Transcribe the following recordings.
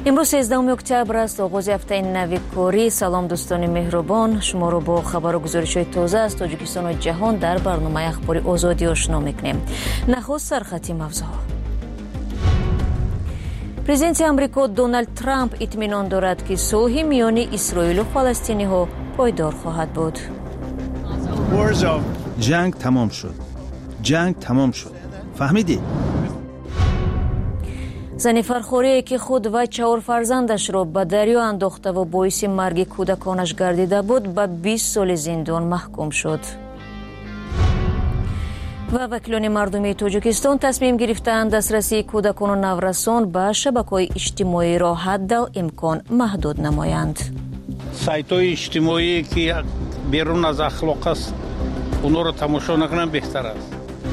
امروز 13 اکتبر است، آغاز هفته نو کاری. سلام دوستان مهربان، شما رو با خبر و گزارش‌های تازه از تاجیکستان و جهان در برنامه اخباری آزادی آشنا می‌کنیم. نخست سرخط موضوع. پرزیدنت آمریکا دونالد ترامپ اطمینان دارد که صلح میان اسرائیل و فلسطینی‌ها پایدار خواهد بود. جنگ تمام شد. جنگ تمام شد. فهمیدی؟ زن فرخوری که خود و 4 فرزندش را به دریا انداخته و باعث مرگ کودکانش گردیده بود به 20 سال زندان محکوم شد. و وکیلان مردمی تاجیکستان تصمیم گرفتند دسترسی کودکان و نورسان به شبکه‌های اجتماعی را حداالامکان محدود نمایند. سایت‌های اجتماعی که بیرون از اخلاق است، اونها را تماشا نکنن بهتر است.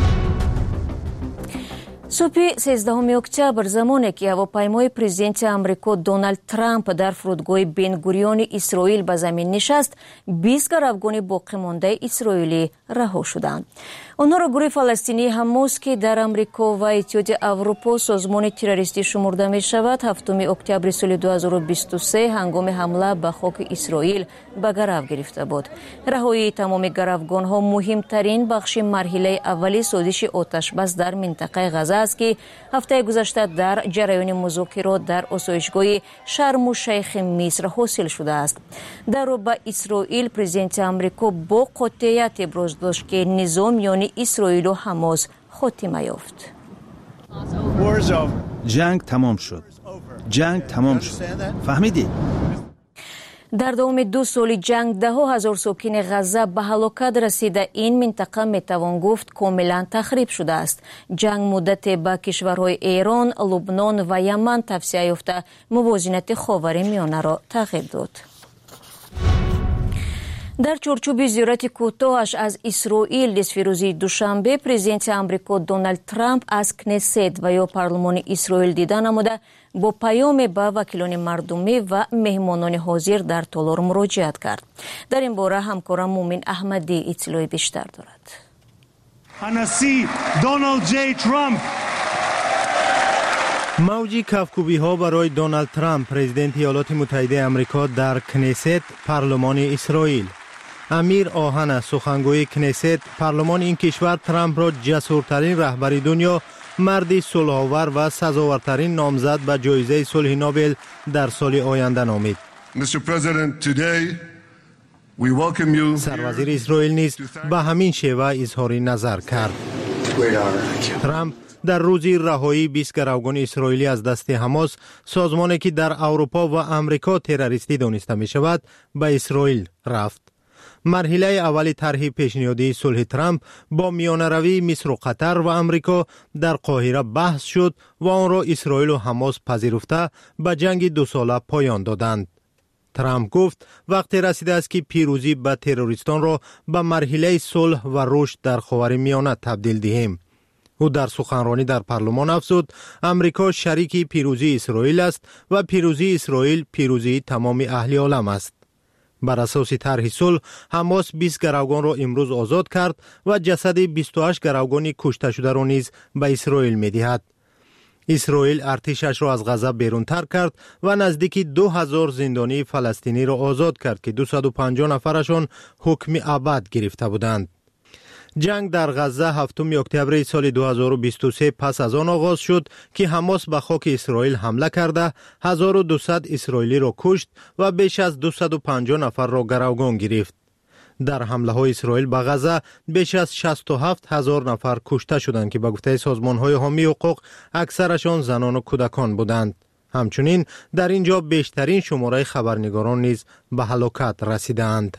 صبح 13 اکتبر زمانی که هواپیمای پرزیدنت آمریکا دونالد ترامپ در فرودگاه بن گوریون اسرائیل به زمین نشست، 20 گروگان باقی مانده اسرائیلی رها شدند. آنها را گروه فلسطینی حماس که در آمریکا و اتحادیه اروپا سازمان تروریستی شمرده می شود، 7 اکتبر سال 2023 هنگام حمله به خاک اسرائیل به گرو گرفته بود. رهایی تمام گروگان ها مهمترین بخش مرحله اولی سازش آتش بس در منطقه غزه است که هفته گذشته در جریان مذاکرات در آسایشگاه شرم الشیخ مصر حاصل شده است. در رو به اسرائیل پرزیدنت آمریکا با قاطعیت ابراز داشت که نظام میان اسرائیل و حماس خاتمه یافت. جنگ تمام شد. جنگ تمام شد. فهمیدی؟ در دوام 2 سال جنگ 10,000 ساکن غزه به هلاکت رسیده این منطقه میتوان گفت کاملا تخریب شده است. جنگ مدت به کشورهای ایران، لبنان و یمن توسعه یافته موازنه خاورمیانه را تغییر داد. در چارچوب زیارت کوتاهش از اسرائیل نصف روزی دوشنبه، پرزیدنت آمریکا دونالد ترامپ از کنست و یا پارلمان اسرائیل دیدن نموده با پیام به وکیلان مردمی و مهمانان حاضر در تالار مراجعت کرد. در این باره همکارم مومن احمدی اطلاع بیشتر دارد. النسی دونالد جی ترامپ. موج کفکوبی ها برای دونالد ترامپ پرزیدنت ایالات متحده آمریکا در کنست پارلمان اسرائیل. امیر آهن سخنگوی کنست پارلمان این کشور ترامپ را جسورترین رهبر دنیا، مردی صلح‌آور و سزاوارترین نامزد به جایزه صلح نوبل در سال آینده نامید. سروزیر اسرائیل نیز به همین شیوه اظهار نظر کرد. ترامپ در روزی رهایی 20 گروگان اسرائیلی از دست حماس، سازمانی که در اروپا و امریکا تروریستی دانسته می شود، به اسرائیل رفت. مرحله اول طرح پیشنهادی صلح ترامپ با میانه‌روی مصر و قطر و امریکا در قاهره بحث شد و آن را اسرائیل و حماس پذیرفته به جنگ 2 ساله پایان دادند. ترامپ گفت وقتی رسیده است که پیروزی به تروریستان را به مرحله صلح و رشد در خاورمیانه تبدیل دهیم. او در سخنرانی در پارلمان افزود امریکا شریک پیروزی اسرائیل است و پیروزی اسرائیل پیروزی تمام اهل عالم است. بر اساس طرح صلح، حماس 20 گروگان را امروز آزاد کرد و جسد 28 گروگان کشته شده را نیز به اسرائیل می دهد. اسرائیل ارتشش را از غزه بیرون تر کرد و نزدیک 2000 زندانی فلسطینی را آزاد کرد که 250 نفرشان حکم ابد گرفته بودند. جنگ در غزه 7 اکتبر سال 2023 پس از آن آغاز شد که حماس به خاک اسرائیل حمله کرده 1200 اسرائیلی را کشت و بیش از 250 نفر را گروگان گرفت. در حمله های اسرائیل به غزه بیش از 67,000 نفر کشته شدند که به گفته سازمان های حامی حقوق اکثرشان زنان و کودکان بودند. همچنین در اینجا بیشترین شماره خبرنگاران نیز به هلاکت رسیدند.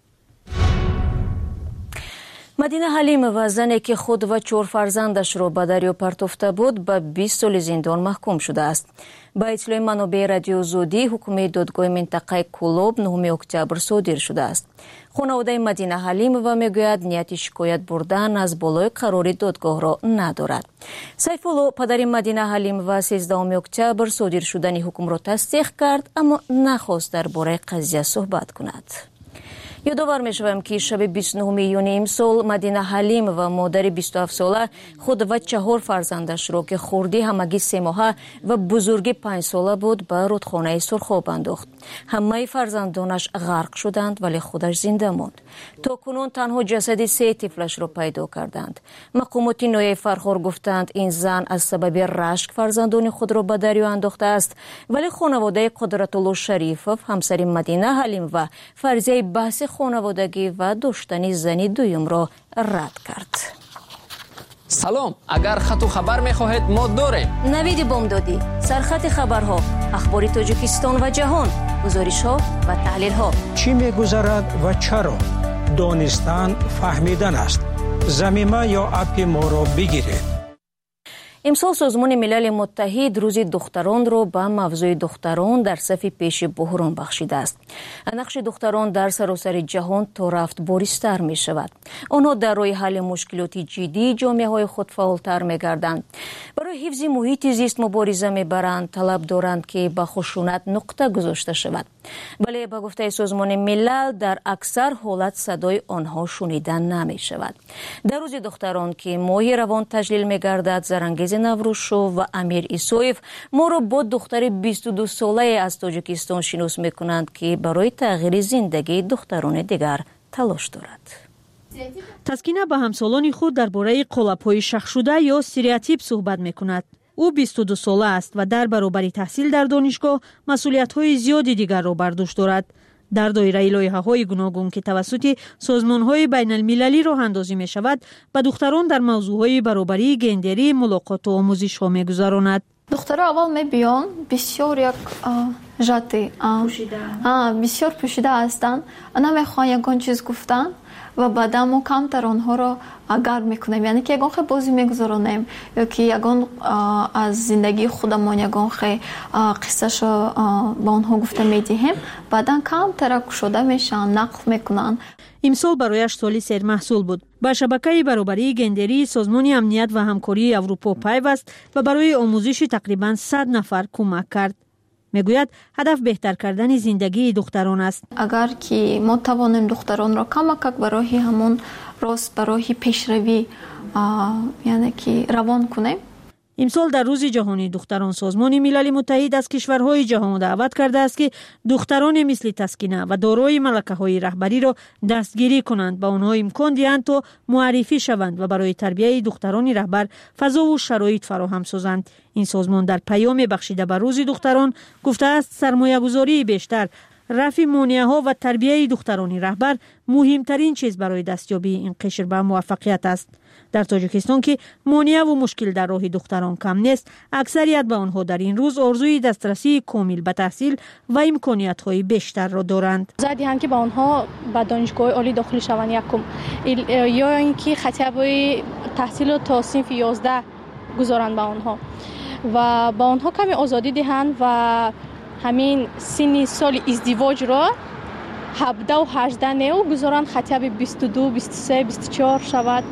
مدینه حلیم و زنی که خود و 4 فرزندش را به دریا پرتافته بود به 20 سال زندان محکوم شده است. با اطلاع منابع رادیو زودی، حکم دادگاه منطقه کولوب 9 اکتبر صادر شده است. خانواده مدینه حلیم و میگوید نیت شکایت بردن از بالای قرار دادگاه را ندارد. سیف الله پدر مدینه حلیم و 13 اکتبر صادر شدن حکم را تصدیق کرد، اما نخواست درباره قضیه صحبت کند. یادآور می‌شوم که شب 29 ایون امسال مدینه حلیم و مادر 27 ساله خود و 4 فرزندش را که خردی همگی 3 ماهه و بزرگی 5 ساله بود به رودخانه سرخاب انداخت. همه فرزندانش غرق شدند ولی خودش زنده ماند. تا کنون تنها جسد 3 طفلش را پیدا کردند. مقامات ناحیه فرخار گفتند این زن از سبب رشک فرزندان خود را به دریا انداخته است، ولی خانواده قدرت‌الله شریفов همسر مدینه حلیم و فرضیه بحث خانوادگی و داشتن زنی دویم را رد کرد. سلام، اگر خط و خبر می‌خواهید ما داریم. نوید بامدادی، سرخط خبرها، اخبار تاجیکستان و جهان، گزارش‌ها و تحلیل‌ها. چی می‌گذرد و چرا؟ دانستن فهمیدن است. زمینه یا اپ ما را بگیرید. امسال سازمان ملل متحد روز دختران را به موضوع دختران در صف پیش بحران بخشیده است. نقش دختران در سراسر جهان تا رفت باریزتر می شود. آنها در راه حل مشکلات جدی جامعه های خود فعالتر می گردند. برای حفظ محیط زیست مبارزه می برند، طلب دارند که به خشونت نقطه گذاشته شود. ولی به گفته سازمان ملل در اکثر حالت صدای آنها شنیده نمی شود. در روز دختران که ماه روان تجلیل می گردد، زرانگیز نوروشو و امیر ایسویف ما را با دختر 22 ساله از تاجیکستان شناس می کنند که برای تغییر زندگی دختران دیگر تلاش دارد. تسکینه با همسالان خود درباره قالب‌های شخص شده یا استریوتیپ صحبت می کند. او 22 ساله است و در برابر تحصیل در دانشگاه مسئولیت‌های زیادی دیگر را بر دوش دارد. در دایره لایحه‌های گوناگون که توسط سازمان‌های بین‌المللی راه اندازی می‌شود، به دختران در موضوع‌های برابری گندری ملاقات و آموزش‌ها می‌گذراند. دخترها اول می‌بیان بسیار یک ژاتی بسیار پوشیده هستند. نمی‌خوان یگان چیز گفتن و بعدا ما کمتر آنها را گرم میکنیم، یعنی که یگان خیلی بازی میگذارونیم یا که یگان از زندگی خودمان یگان خیلی قصهش با آنها گفته میدهیم، بعدا کمتر شده میشن، نقل میکنن. امسال برایش سالی سرمحصول بود. با شبکه برابری گندری سازمان امنیت و همکاری اروپا پیوست و برای آموزش تقریبا 100 نفر کمک کرد. میگوید هدف بهتر کردن زندگی دختران است. اگر که ما توانیم دختران را کمک برای همون راست برای پیشروی یعنی که روان کنیم. امسال در روز جهانی دختران سازمان ملل متحد از کشورهای جهان دعوت کرده است که دختران مثل تسکینه و دارای ملکه‌های رهبری را دستگیری کنند، با آنها امکان دهند تا معرفی شوند و برای تربیت دختران رهبر فضا و شرایط فراهم سازند. این سازمان در پیام بخشیده به روز دختران گفته است سرمایه‌گذاری بیشتر، رفع مانع‌ها و تربیت دختران رهبر مهمترین چیز برای دستیابی این قشر به موفقیت است. در تاجیکستان که مانع و مشکل در راه دختران کم نیست، اکثریت به آنها در این روز آرزوی دسترسی کامل به تحصیل و امکانیت‌های بیشتر را دارند. زیادی که با آنها به دانشگاه عالی داخل شوند یکم یا اینکه خطابه تحصیل تا صنف 11 گذارند به آنها و با آنها کمی آزادی دهند و همین سن سال ازدواج را 17 و 18 نیو گذارند، خطاب 22 23 24 شود.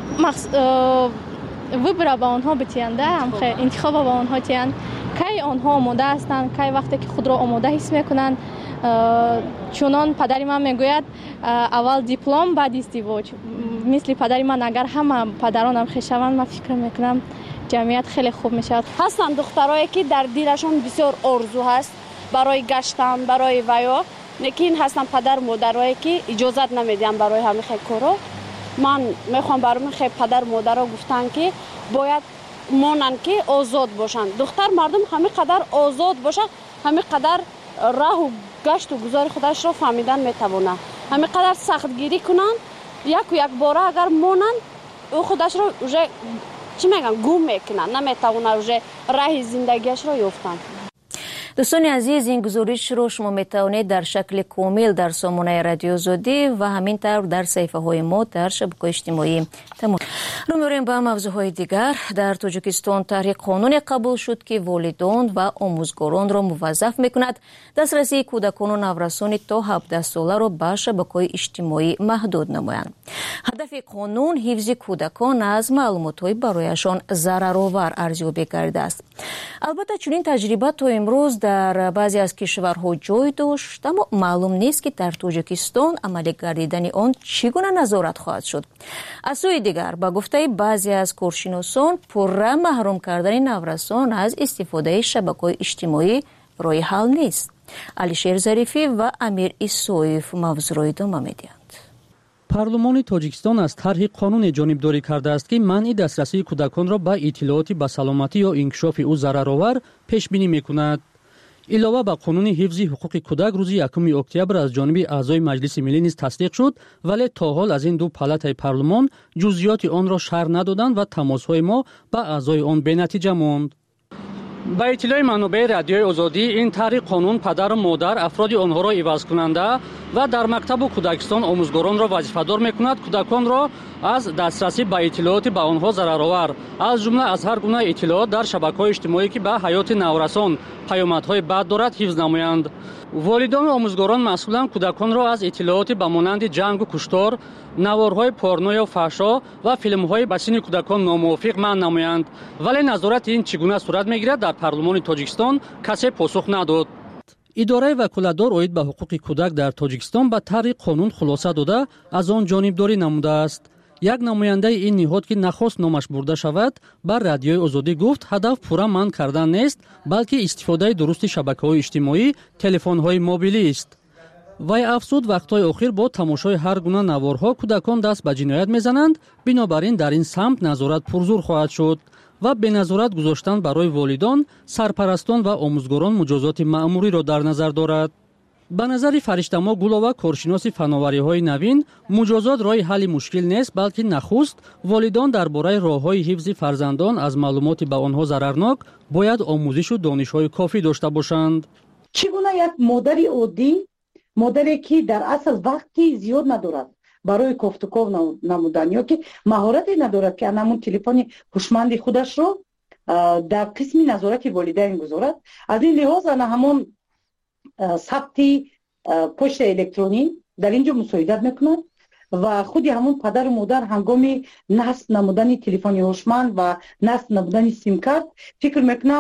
وبره با آنها بتیانده هم انتخاب با آنها تیان کی آنها آماده هستند، کی وقتی که خود را آماده حس میکنند. چونان پدری من میگوید اول دیپلم بعد ازدواج. مثل پدری من اگر همه پدرانم خشوند، من فکر میکنم جمعیت خیلی خوب میشود. هستن دخترایی که در دلشون بسیار آرزو هست برای گشتن، برای ویا، لیکن هستن پدر مادرایی که اجازت نمیدن برای همین کارا. من میخوام برای خیلی پدر مادرها گفتن که باید مانن که آزاد باشن. دختر مردم همین قدر آزاد باشه، همین قدر راه و گشت و گذار خودش را فهمیدن میتونه. همین قدر سخت گیری کنن، یک باره اگر مانن او خودش را چی میگن گم میکنن، نمیتونه راه زندگیش را یافتن. دوستان عزیز، این گزارش رو شما میتوانید در شکل کامل در سامانه رادیو آزادی و همینطور در صفحه های ما در شبکه‌های اجتماعی تماشا. رو می‌ریم به موضوعهای دیگر. در تاجیکستان طرح قانون قبول شد که والدان و آموزگاران را موظف میکند دسترسی کودکان و نورسان تا 17 ساله را به شبکه‌های اجتماعی محدود نمایند. هدف ҳадафи қонун ҳифзи кӯдакон аз маълумотҳои барояшон зараровар арзёбӣ кардааст. албатта чунин таҷриба то имрӯз дар баъзе аз кишварҳо ҷой дошт, аммо маълум нест ки дар Тоҷикистон амалӣ гардидани он чӣ гуна назорат хоҳад шуд. аз сӯи дигар ба гуфтаи баъзе аз коршиносон пурра маҳрум кардани наврасон аз истифодаи шабакаҳои иҷтимоӣ роҳи ҳал нест. алишер зарифӣ ва амир исоев мавзӯъро идома медиҳанд. парлумони Тоҷикистон аз тарҳи қонуне ҷонибдорӣ кардааст ки манъи дастрасии кӯдаконро ба иттилооти ба саломатӣ ё инкишофи ӯ зараровар пешбинӣ мекунад. илова ба қонуни ҳифзи ҳуқуқи кӯдак рӯзи 1 октябр аз ҷониби аъзои маҷлиси миллӣ низ тасдиқ шуд, вале то ҳол аз ин ду палатаи парлумон ҷузъиёти онро шарҳ надоданд ва тамосҳои мо ба аъзои он бенатиҷа монд. ба иттилои манобаи радиои озодӣ, ин тарҳи қонун падару модар афроди онҳоро ивазкунанда ва дар мактабу кӯдакистон омӯзгоронро вазифадор мекунад кӯдаконро аз дастрасӣ ба иттилооти ба онҳо зараровар, аз ҷумла аз ҳар гуна иттилоот дар шабакаҳои иҷтимоӣ ки ба ҳаёти наврасон паёмадҳои бад дорад ҳифз намоянд. волидону омӯзгорон масъуланд кӯдаконро аз иттилооти ба монанди ҷангу куштор, наворҳои порно ё фаҳшо ва филмҳои ба синни кӯдакон номувофиқ манъ намоянд. вале назорати ин чӣ гуна сурат мегирад, дар парлумони Тоҷикистон касе посух надод. идораи ваколатдор оид ба ҳуқуқи кӯдак дар Тоҷикистон ба тарҳи қонун хулоса дода аз он ҷонибдорӣ намудааст. як намояндаи ин ниҳод ки нахост номаш бурда шавад, бар радиои озодӣ гуфт ҳадаф пурра манъ кардан нест, балки истифодаи дурусти шабакаҳои иҷтимоӣ, телефонҳои мобилист. вай афзуд вақтҳои охир бо тамошои ҳар гуна наворҳо кӯдакон даст ба ҷиноят мезананд, бинобар ин дар ин самт назорат пурзур хоҳад шуд ва беназорат гузоштан барои волидон, сарпарастон ва омӯзгорон муҷозоти маъмуриро дар назар дорад. ба назари Фариштамо Гулова, коршиноси фановариҳои навин, муҷозот роҳи ҳалли мушкил нест, балки нахуст волидон дар бораи роҳҳои ҳифзи фарзандон аз маълумоти ба онҳо зарарнок бояд омӯзишу донишҳои кофӣ дошта бошанд. чӣ гуна як модари оддӣ, модаре ки дар асл вақти зиёд надорад барои кофтуков намудан ё ки маҳорате надорад ки анамун телефони ҳушманди худашро дар қисми назорати волидайн гузорад. аз ин лиҳоз ана ҳамон сабти почта электронӣ дар ин ҷо мусоидат мекунад ва худи ҳамон падару модар ҳангоми насб намудани телефони ҳушманд ва насб намудани симкарт фикр мекунам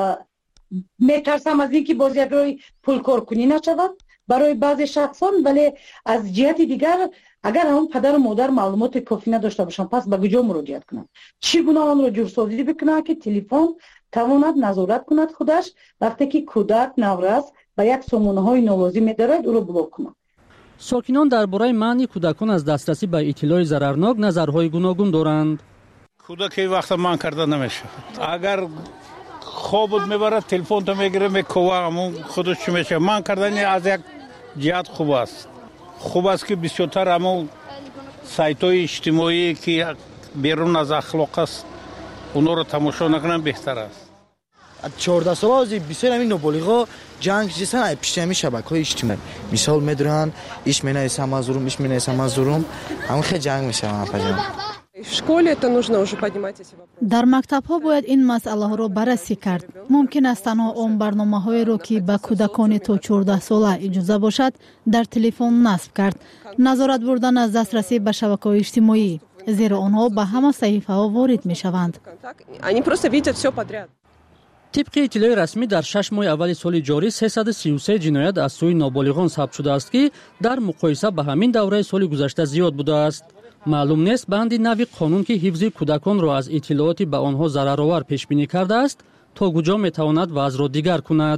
метарсам аз ин ки боз як роҳи пулкоркунӣ нашавад барои баъзе шахсон, вале аз ҷиҳати дигар агар ҳамон падару модар маълумоти кофӣ надошта бошанд, пас ба куҷо муроҷиат кунанд? чӣ гуна онро ҷурсозӣ бикунанд ки телефон тавонад назорат кунад худаш вақте ки кӯдак наврас ба як сомонаҳои нолозим медорад ӯро блок кунад. сокинон дар бораи манъи кӯдакон аз дастрасӣ ба иттилои зарарнок назарҳои гуногун доранд. кӯдаки вақта манъ карда намешавад. агар хобут мебарад, телефонто мегире, мекова ҳамон худаш чӣ мешавад. манъ кардани аз як ҷиҳат хуб аст. хуб аст ки бисёртар ҳамон сайтҳои иҷтимоӣ ки берун аз ахлоқ аст, онҳоро тамошо накунанд беҳтар аст. 14 солази бисёр ҳамин ноболиғо ҷанг ҷисан ай пишти ҳамин шабакаҳои иҷтимоӣ мисол медуранд иш менависам аз зурум, иш менависам аз зурум, ҳамин хеле ҷанг мешаванд паҷам. В школе это нужно уже поднимать эти вопросы. дар мактабҳо бояд ин масъалаҳоро баррасӣ кард. мумкин аст танҳо он барномаҳоеро ки ба кӯдакони то 14 сола иҷоза бошад дар телефон насб кард. назорат бурдан аз дастрасӣ ба шабакаҳои иҷтимоӣ, зеро онҳо ба ҳама саҳифаҳо ворид мешаванд. Они просто видят всё подряд. طبق اطلاع رسمی در 6 ماه اول سال جاری 333 جنایت از سوی نابالغان ثبت شده است که در مقایسه با همین دوره سال گذشته زیاد بوده است. معلوم نیست بند نوی قانون که حفظ کودکان را از اطلاعات به آنها ضررآور پیش بینی کرده است تا کجا میتواند وضع را دیگر کند.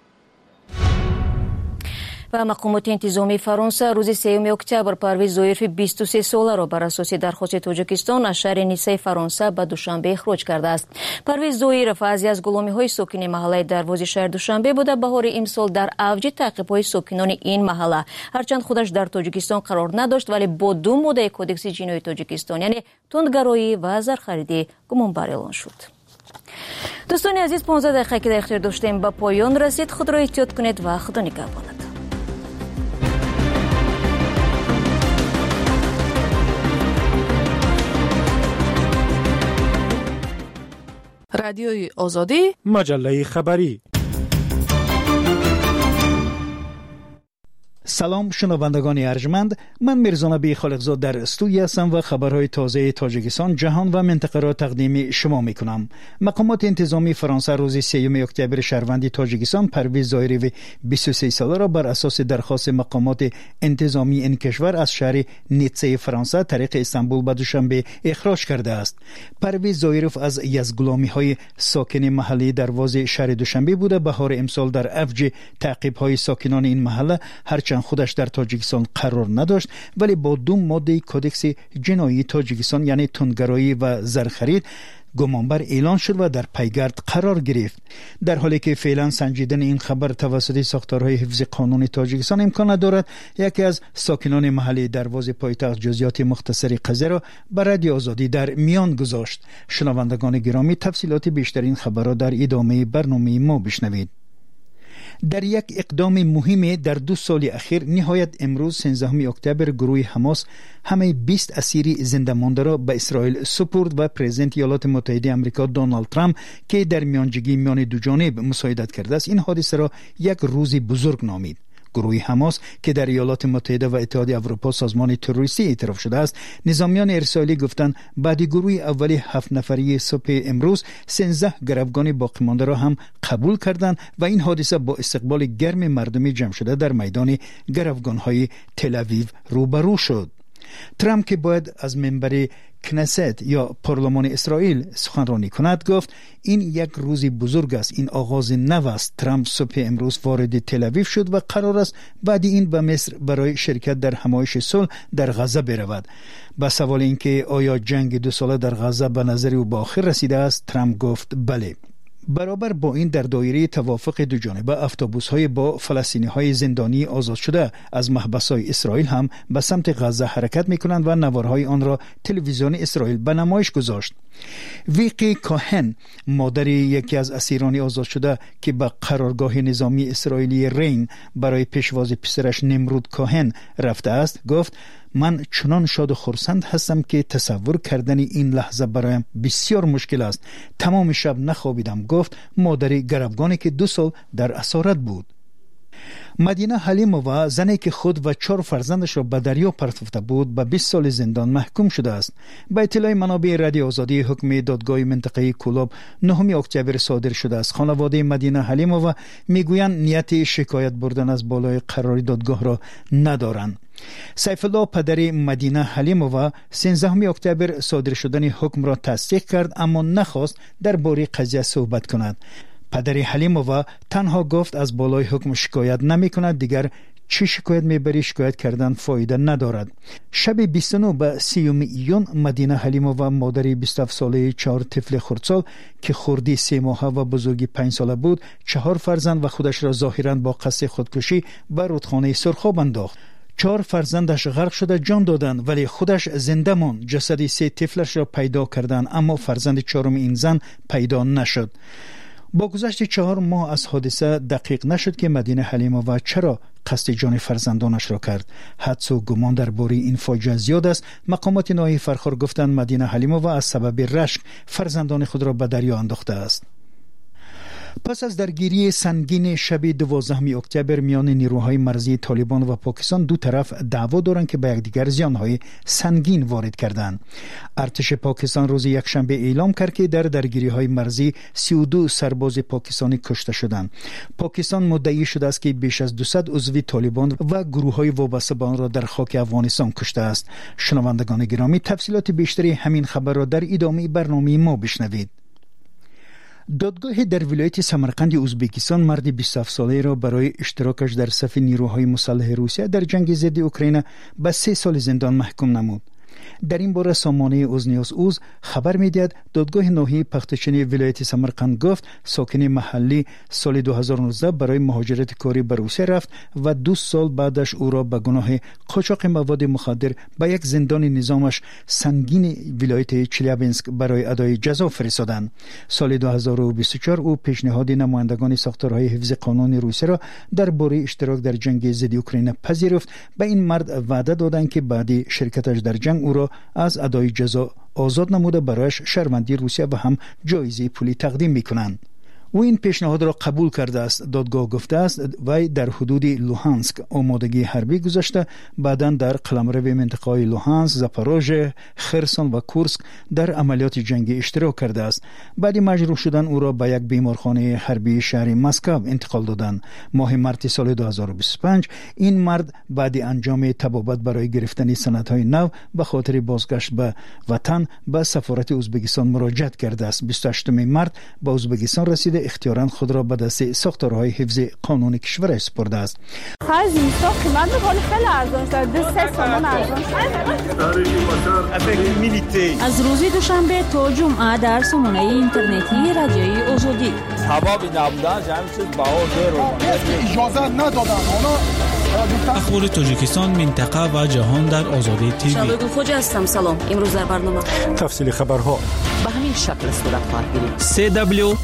و مقامات انتظامی فرانسه روز 3 اکتبر پرویز زویرف 23 ساله را بر اساس درخواست تاجیکستان از شهر نیسه فرانسه به دوشنبه اخراج کرده است. پرویز زویرف از گلامی‌های ساکن محله دروازه شهر دوشنبه بوده. بهار امسال در اوج تعقیب‌های ساکنان این محله هرچند خودش در تاجیکستان قرار نداشت ولی با 2 ماده کدکس جنایی تاجیکستان یعنی تندگرایی و زرخریدی گمانبر اعلان شد. دوستان عزیز 15 دقیقه که در اختیار داشتیم به پایان رسید. خود را احتیاط کنید و خدا نگهبان. رادیوی آزادی مجله خبری سلام شنوندگان ارجمند، من میرزا نبی خالقزاد در استودیو هستم و خبرهای تازه تاجیکستان، جهان و منطقه را تقدیم شما میکنم. مقامات انتظامی فرانسه روز 3 اکتبر شهروند تاجیکستان پرویز ظاهری 23 ساله را بر اساس درخواست مقامات انتظامی این کشور از شهر نیتسه فرانسه طریق استانبول به دوشنبه اخراج کرده است. پرویز ظاهری از غلامی‌های ساکن محلی دروازه شهر دوشنبه بوده. بهار امسال در اوج تعقیب‌های ساکنان این محله هرچند خودش در تاجیکستان قرار نداشت، ولی با 2 ماده کدکس جنایی تاجیکستان یعنی تندگرایی و زرخرید گمانبر اعلان شد و در پیگرد قرار گرفت. در حالی که فعلا سنجیدن این خبر توسط ساختارهای حفظ قانون تاجیکستان امکان ندارد، یکی از ساکنان محلی دروازه پایتخت جزئیات مختصری قضیه را بر رادیو آزادی در میان گذاشت. شنوندگان گرامی، تفصیلات بیشتر این خبر را در ادامه برنامه ما بشنوید. در یک اقدام مهم در 2 سال اخیر، نهایت امروز 13 اکتبر گروه حماس همه 20 اسیر زنده مانده را به اسرائیل سپرد و پرزیدنت ایالات متحده آمریکا دونالد ترامپ که در میانجیگی میان دو جانب مساعدت کرده است این حادثه را یک روز بزرگ نامید. گروه حماس که در ایالات متحده و اتحادیه اروپا سازمان تروریستی اعتراف شده است، نظامیان اسرائیلی گفتند بعد گروه اولی 7 نفری صبح امروز 13 گروگان باقی مانده را هم قبول کردند و این حادثه با استقبال گرم مردمی جمع شده در میدان گروگان‌های تل آویو روبرو شد. ترامپ که باید از منبر کنست یا پارلمان اسرائیل سخنرانی کند گفت این یک روز بزرگ است، این آغاز نو است. ترامپ صبح امروز وارد تل آویو شد و قرار است بعد این به مصر برای شرکت در همایش صلح در غزه برود. با سوال اینکه آیا جنگ 2 ساله در غزه به نظر او به آخر رسیده است، ترامپ گفت بله. برابر با این در دایره توافق دو جانبه اتوبوس‌های با فلسطینی‌های زندانی آزاد شده از محبس‌های اسرائیل هم به سمت غزه حرکت می‌کنند و نوارهای آن را تلویزیون اسرائیل به نمایش گذاشت. ویقی کاهن، مادر یکی از اسیران آزاد شده که به قرارگاه نظامی اسرائیلی رین برای پیشواز پسرش نمرود کاهن رفته است، گفت من چنان شاد و خرسند هستم که تصور کردن این لحظه برایم بسیار مشکل است. تمام شب نخوابیدم، گفت مادر گروگانی که 2 سال در اسارت بود. مدینه حلیمووا، زنی که خود و 4 فرزندش را به دریا پرتافته بود، به 20 سال زندان محکوم شده است. به اطلاع منابع رادیو آزادی، حکم دادگاه منطقه کولاب 9 اکتبر صادر شده است. خانواده مدینه حلیمووا میگویند نیت شکایت بردن از بالای قرار دادگاه را ندارند. سیف الله پدر مدینه حلیمووا 13 اکتبر صادر شدن حکم را تصدیق کرد، اما نخواست درباره قضیه صحبت کند. پدر حلیمووا تنها گفت از بالای حکم شکایت نمی کند، دیگر چی شکایت میبری؟ شکایت کردن فایده ندارد. شب 29 به 30 ایون مدینه حلیمووا، مادر 27 ساله 4 طفل خردسال که خردی 3 ماهه و بزرگی 5 ساله بود، 4 فرزند و خودش را ظاهراً با قصد خودکشی به رودخانه سرخاب انداخت. 4 فرزندش غرق شده جان دادند ولی خودش زنده ماند. جسد 3 طفلش را پیدا کردند اما فرزند 4 این زن پیدا نشد. با گذشت 4 ماه از حادثه دقیق نشد که مدینه حلیمووا چرا قصد جان فرزندانش را کرد. حدس و گمان درباره این فاجعه زیاد است. مقامات ناحیه فرخار گفتند مدینه حلیمووا از سبب رشک فرزندان خود را به دریا انداخته است. پس از درگیری سنگین شب 12 اکتبر میان نیروهای مرزی طالبان و پاکستان، 2 طرف دعوا دارند که به یکدیگر زیانهای سنگین وارد کردند. ارتش پاکستان روز یکشنبه اعلام کرد که در درگیری‌های مرزی 32 سرباز پاکستانی کشته شدند. پاکستان مدعی شده است که بیش از 200 عضو طالبان و گروه‌های وابسته به آن را در خاک افغانستان کشته است. شنوندگان گرامی، تفصیلات بیشتری همین خبر را در ادامه برنامه ما بشنوید. دادگاه در ولایت سمرقند ازبکستان مرد 27 ساله را برای اشتراکش در صف نیروهای مسلح روسیه در جنگ ضد اوکراین به 3 سال زندان محکوم نمود. در این باره سامانه اوزنیوز اوز خبر می‌دهد دادگاه ناحیه پختچنی ولایت سمرقند گفت ساکن محلی سال 2019 برای مهاجرت کاری به روسیه رفت و 2 سال بعدش او را به گناه قاچاق مواد مخدر به یک زندان نظامش سنگین ولایت چلیابینسک برای ادای جزا فرستادند. سال 2024 او پیشنهاد نمایندگان ساختارهای حفظ قانون روسیه را درباره اشتراک در جنگ ضد اوکراین پذیرفت. به این مرد وعده دادند که بعد شرکتش در جنگ او را از ادای جزا آزاد نموده برایش شهروندی روسیه و هم جایزه پولی تقدیم میکنند. او این پیشنهاد را قبول کرده است. دادگاه گفته است وی در حدود لوهانسک آمادگی حربی گذاشته، بعداً در قلمرو منطقه‌های لوهانسک، زاپاروژه، خرسون و کورسک در عملیات جنگی اشتراک کرده است. بعد مجروح شدن او را به یک بیمارخانه حربی شهر مسکو انتقال دادند. ماه مارس سال 2025 این مرد بعد انجام تبابت برای گرفتن سندهای نو به خاطر بازگشت به وطن به سفارت ازبکستان مراجعت کرده است. 28 مرد به ازبکستان رسیده، اختیاراً خود را به دست ساختارهای حفظ قانون کشور سپرده است. از روز دوشنبه تا جمعه در سامانه اینترنتی رادیوی آزادی اجازه ندادن اخبار تاجیکستان، منطقه و جهان در آزادی تیوی. شبکه خوج هستم. سلام. امروز در برنامه تفصیل خبرها به همین شکل صورت خواهد گرفت.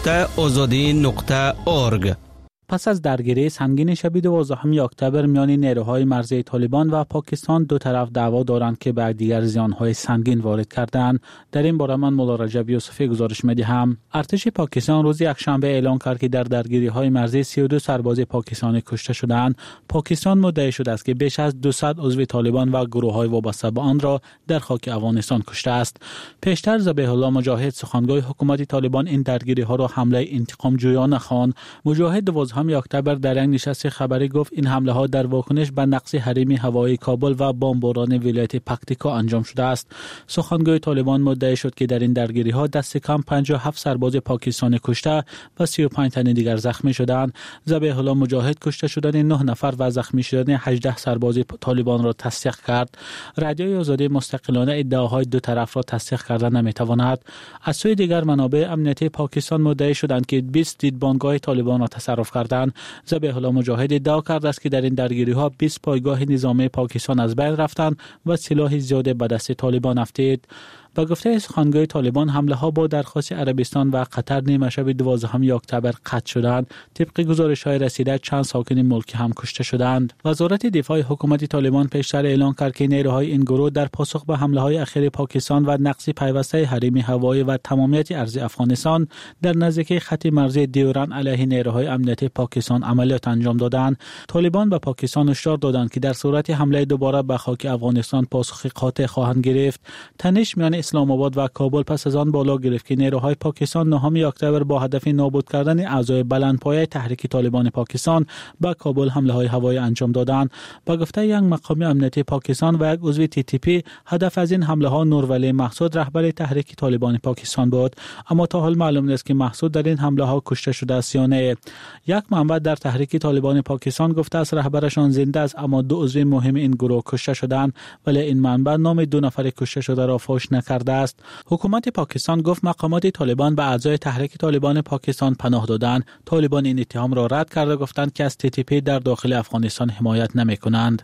www.azadi.org. پس از درگیری سنگین شب 12 اکتبر میان نیروهای مرزی طالبان و پاکستان، دو طرف دعوا دارند که به دیگر زیانهای سنگین وارد کردند. در این باره من مولا رجب یوسفی گزارش می‌دهم. ارتش پاکستان روز یکشنبه اعلام کرد که در درگیری‌های مرزی 32 سرباز پاکستانی کشته شدند. پاکستان مدعی شده است که بیش از 200 عضو طالبان و گروه‌های وابسته به آن را در خاک افغانستان کشته است. پیشتر ذبیح الله مجاهد، سخنگوی حکومت طالبان، این درگیری‌ها را حمله انتقام جویانه خواند. مجاهد 12 اکتبر در یک نشست خبری گفت این حمله ها در واکنش به نقض حریم هوایی کابل و بمباران ولایت پکتیکا انجام شده است. سخنگوی طالبان مدعی شد که در این درگیری ها دست کم 57 سرباز پاکستانی کشته و 35 تن دیگر زخمی شدند. ذبیح الله مجاهد کشته شدن 9 نفر و زخمی شدن 18 سرباز طالبان را تصدیق کرد. رادیوی آزادی مستقلانه ادعاهای دو طرف را تصدیق کرده نمیتواند. از سوی دیگر منابع امنیتی پاکستان مدعی شدند که 20 دیدبانگاه طالبان را تصرف کردند. ذبیح الله مجاهد ادعا کرده است که در این درگیری‌ها 20 پایگاه نظامی پاکستان از بین رفتند و سلاح زیاده به دست طالبان افتید. با گفته سخنگوی طالبان، حمله ها با درخواست عربستان و قطر نیمه شب 12 اکتبر قطع شدند. طبق گزارش‌های رسیده چند ساکن ملک هم کشته شدند. وزارت دفاع حکومت طالبان پیشتر اعلام کرد که نیروهای این گروه در پاسخ به حمله‌های اخیر پاکستان و نقض پیوسته حریم هوایی و تمامیت ارضی افغانستان در نزدیکی خط مرزی دیوران علیه نیروهای امنیتی پاکستان عملیات انجام دادند. طالبان به پاکستان هشدار دادند که در صورت حمله دوباره به خاک افغانستان پاسخ قاطع خواهند گرفت. تنش میان اسلام آباد و کابل پس از آن بالا گرفت که نیروهای پاکستان 9 اکتبر با هدف نابود کردن اعضای بلندپایه تحریک طالبان پاکستان به کابل حمله‌های هوایی انجام دادند. با گفته یک مقام امنیتی پاکستان و یک عضو TTP، هدف از این حمله‌ها نورولی محسود، رهبر تحریک طالبان پاکستان بود، اما تا حال معلوم نیست که محسود در این حمله‌ها کشته شده است یا نه. یک منبع در تحریک طالبان پاکستان گفته است رهبرشان زنده است، اما 2 عضو مهم این گروه کشته شدند، ولی این منبع نام 2 نفر کشته شده را فاش نکرده است. حکومت پاکستان گفت مقامات طالبان به اعضای تحریک طالبان پاکستان پناه دادند. طالبان این اتهام را رد کرده گفتند که از TTP در داخل افغانستان حمایت نمی‌کنند.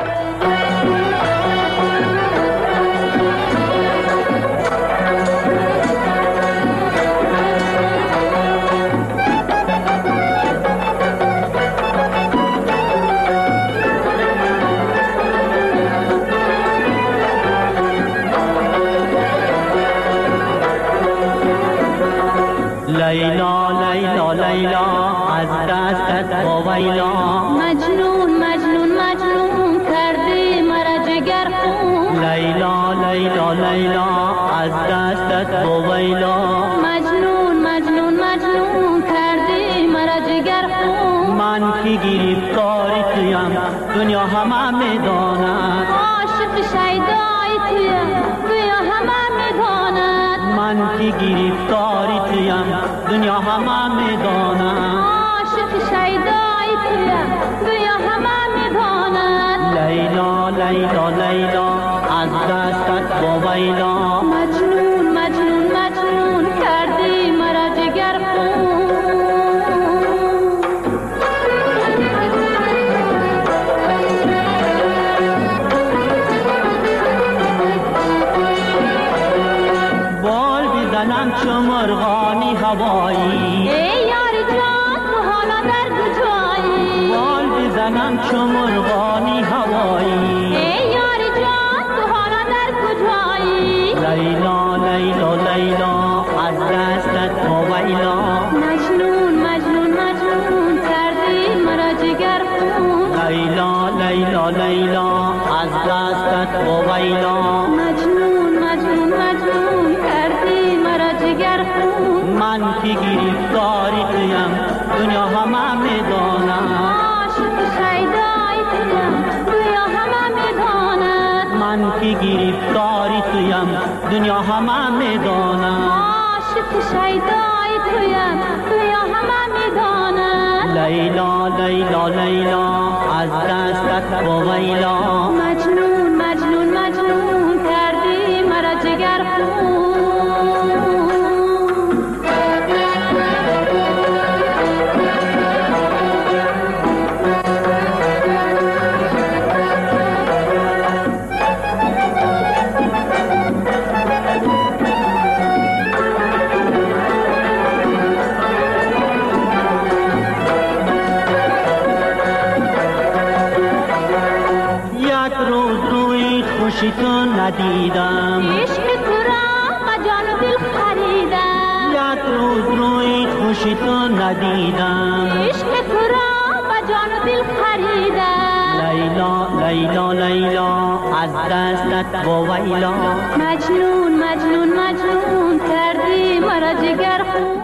لیلا لیلا لیلا از دستت وایلا، مجنون مجنون مجنون کردی مرا جگر خون. لیلا لیلا لیلا از دستت وایلا، مجنون مجنون مجنون کردی مرا جگر خون. من کی گرفتاری تویم دنیا همه میداند، عاشق شیدای تویم دنیا همه میداند. من کی گرفتاری تویم دنیا همه میداند، عاشق شیدای تویم دنیا همه میداند. لیلا لیلا لیلا از دستت وایلا، مجنون مجنون مجنون کردی مرا جگر خون. بال بزنم چو مرغانی هوایی، ای یار جان تو حالا در کجایی؟ بال بزنم چو مرغانی هوایی، ای یار جان تو حالا در کجایی؟ لیلا لیلا لیلا از دستت وایلا، لیلا لیلا از دستت ویلا مجنون مجنون مجنون کردی مرا جگر خون من که گرفتاری تویم دنیا همه میداند عاشق شیدای تویم دنیا همه میداند من که گرفتاری تویم دنیا همه میداند عاشق شیدای تویم دنیا همه میداند لیلا لیلا لیلا از دستت ویلا مجنون مجنون مجنون کردی مرا جگر خون خوشی تو ندیدم عشق تو را با جان و دل خریدم یک روز روی خوشی تو ندیدم عشق تو را با جان و دل خریدم لیلا لیلا لیلا از دستت ویلا مجنون مجنون مجنون کردی مرا جگر خون.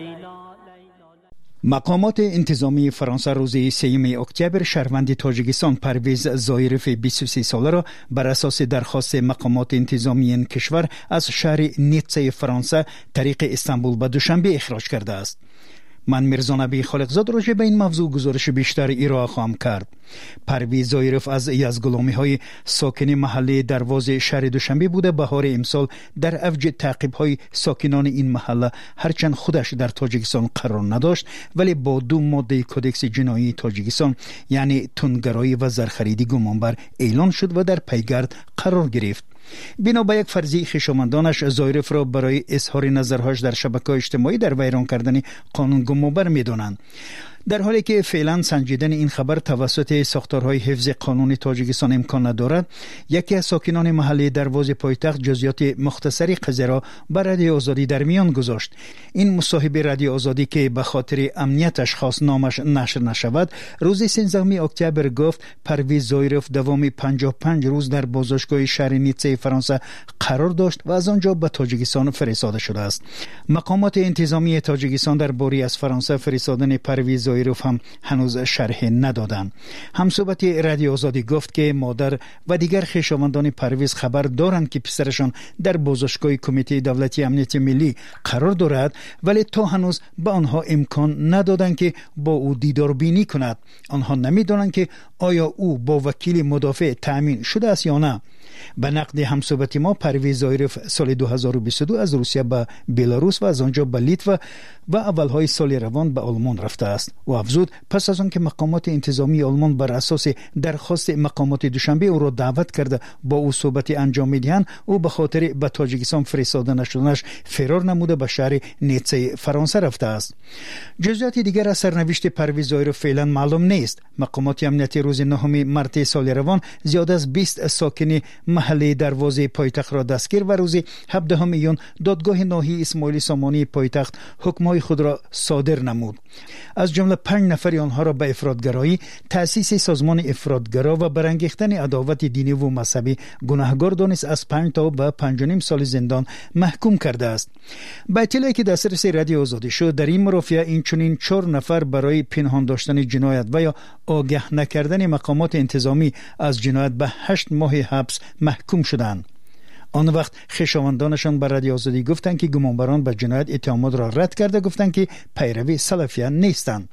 مقامات انتظامی فرانسه روز 3 اکتبر شهروند تاجیکستان پرویز زایرف 23 ساله را بر اساس درخواست مقامات انتظامی این کشور از شهر نیتسه فرانسه طریق استانبول به دوشنبه اخراج کرده است. من میرزا نبی خالقزاد راجع به این موضوع گزارش بیشتر ارائه خواهم کرد. پرویز زایرف از یزدگلامی‌های ساکن محله درواز شهر دوشنبه بوده. بهار امسال در اوج تعقیب‌های ساکنان این محله هرچند خودش در تاجیکستان قرار نداشت ولی با 2 ماده کدکس جنایی تاجیکستان یعنی تندگرایی و زرخریدی گمانبر اعلان شد و در پیگرد قرار گرفت. بنا به یک فرضی خویشاوندانش زایرف را برای اظهار نظرهاش در شبکه‌های اجتماعی در ویران کردن قانون گمانبر می‌دانند. در حالی که فعلا سنجیدن این خبر توسط ساختارهای حفظ قانون تاجیکستان امکان ندارد، یکی از ساکنان محله درواز پایتخت جزئیات مختصری قضیه را بر رادیو آزادی در میان گذاشت. این مصاحب رادیو آزادی که به خاطر امنیتش خواست نامش نشر نشود، روز 13 اکتبر گفت پرویز زایرف دوام 55 روز در بازداشتگاه شهر نیتسه فرانسه قرار داشت و از آنجا به تاجیکستان فرستاده شده است. مقامات انتظامی تاجیکستان درباره از فرانسه فرستادن پرویز زایرف هم هنوز شرح ندادند. همصحبت رادیو آزادی گفت که مادر و دیگر خویشاوندان پرویز خبر دارند که پسرشان در بازداشتگاه کمیته دولتی امنیت ملی قرار دارد ولی تا هنوز به آنها امکان ندادند که با او دیدار بینی کند. آنها نمیدانند که آیا او با وکیل مدافع تأمین شده است یا نه. به نقد همصحبت ما پرویز زایرف سال 2022 از روسیه به بلاروس و از آنجا به لیتوا و اولهای سال روان به آلمان رفته است و افزود پس از آن که مقامات انتظامی آلمان بر اساس درخواست مقامات دوشنبه او را دعوت کرده با او صحبت انجام میدهند، او به خاطر به تاجیکستان فرستاده نشدنش فرار نموده به شهر نیتسه فرانسه رفته است. جزئیات دیگر از سرنوشت پرویز زایرف فعلا معلوم نیست. مقامات امنیتی روز 9 مارس سال روان زیاد از 20 ساکن محله دروازه پایتخت را دستگیر و روز 17 میلیون دادگاه ناحیه اسماعیل سامانی پایتخت حکم‌های خود را صادر نمود. از جمله 5 نفر آنها را به افراطگرایی، تأسیس سازمان افراطگرا و برانگیختن عداوت دینی و مذهبی گناهکار دانست از 5 تا به 5.5 سال زندان محکوم کرده است. با اطلاعی که دسترس رادیو آزادی شد، در این مرافعه این چنین 4 نفر برای پنهان داشتن جنایت و یا آگاه نکردن مقامات انتظامی از جنایت به 8 ماه حبس محکوم شدند. آن وقت خویشاوندانشان به رادیو آزادی گفتند که گمانبران به جنایت اتهامات را رد کرده، گفتند که پیروی سلفیان نیستند.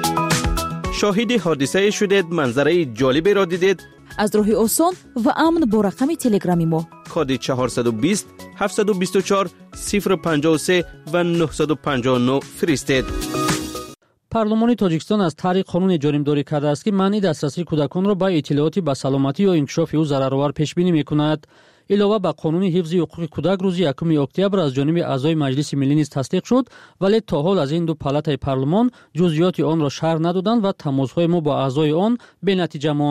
شاهد حادثه شدید، منظره جالبی را دیدید؟ از راه آسان و امن با رقم تلگرامی ما کد 420 724 053 و 959 فرستید. پارلمان تاجیکستان از طریق قانون جانبداری کرده است که منع دسترسی کودکان را به اطلاعات به سلامتی یا انکشاف او ضررآور پیش بینی می‌کند. علاوه بر قانون حفظ حقوق کودک روز 1 اکتبر از جانب اعضای مجلس ملی نیز تصدیق شد، ولی تا حال از این دو پالاتای پارلمان جزئیات آن را شرح ندادند و تماس‌های ما با اعضای آن به نتیجه ماند.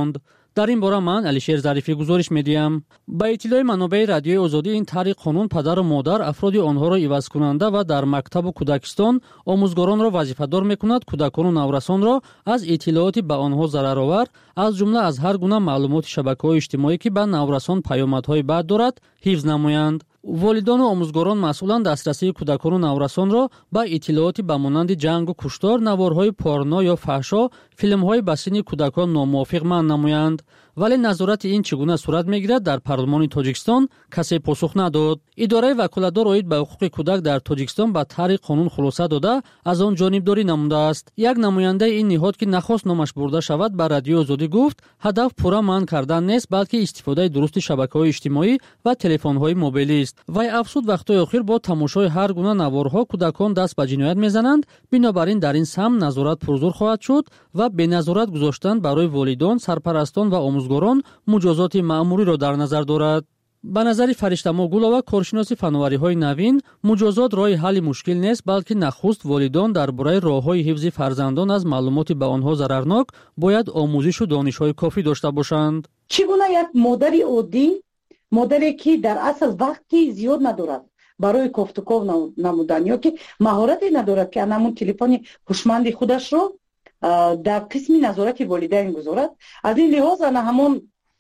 дар ин бора ман алишер зарифӣ гузориш медиҳам. ба иттилои манобаи радиои озодӣ, ин таҳри қонун падару модар афроди онҳоро ивазкунанда ва дар мактабу кӯдакистон омӯзгоронро вазифадор мекунад кӯдакону наврасонро аз иттилооти ба онҳо зараровар, аз ҷумла аз ҳар гуна маълумоти шабакаҳои иҷтимоӣ ки ба наврасон паёмадҳои бад дорад, ҳифз намоянд. волидону омӯзгорон масъулан дастрасии кӯдакону наврасонро ба иттилооти ба монанди ҷангу куштор, наворҳои порно ё фаҳшо, филмҳои ба синни кӯдакон номувофиқ манъ намоянд. вале назорати ин чӣ гуна сурат мегирад, дар парлумони Тоҷикистон касе посух надод. идораи ваколатдор оид ба ҳуқуқи кӯдак дар Тоҷикистон ба таҳри қонун хулоса дода, аз он ҷонибдорӣ намудааст. як намояндаи ин ниҳод ки нахост номаш бурда шавад, ба радиои озодӣ гуфт, ҳадаф пурра манъ кардан нест, балки истифодаи дурусти шабакаҳои иҷтимоӣ ва телефонҳои мобилист. вай афзуд, вақтҳои охир бо тамошои ҳар гуна наворҳо кӯдакон даст ба ҷиноят мезананд, бинобар ин дар ин самт назорат пурзур хоҳад шуд ва беназорат гузоштан барои волидон, сарпарастон ва омӯзгорон муҷозоти маъмуриро дар назар дорад. ба назари Фариштамо Гулова, коршиноси фанновариҳои навин, муҷозот роҳи ҳалли мушкил нест, балки нахуст волидон дар бораи роҳҳои ҳифзи фарзандон аз маълумоти ба онҳо зарарнок бояд омӯзишу донишҳои кофӣ дошта бошанд. чӣ гуна як модари оддӣ, модаре ки дар асл вақти зиёд надорад барои кофтуков намудан ё ки маҳорате надорад ки анамун телефони ҳушманди худашро дар қисми назорати волидайн гузорад. аз ин лиҳоз ана ҳамон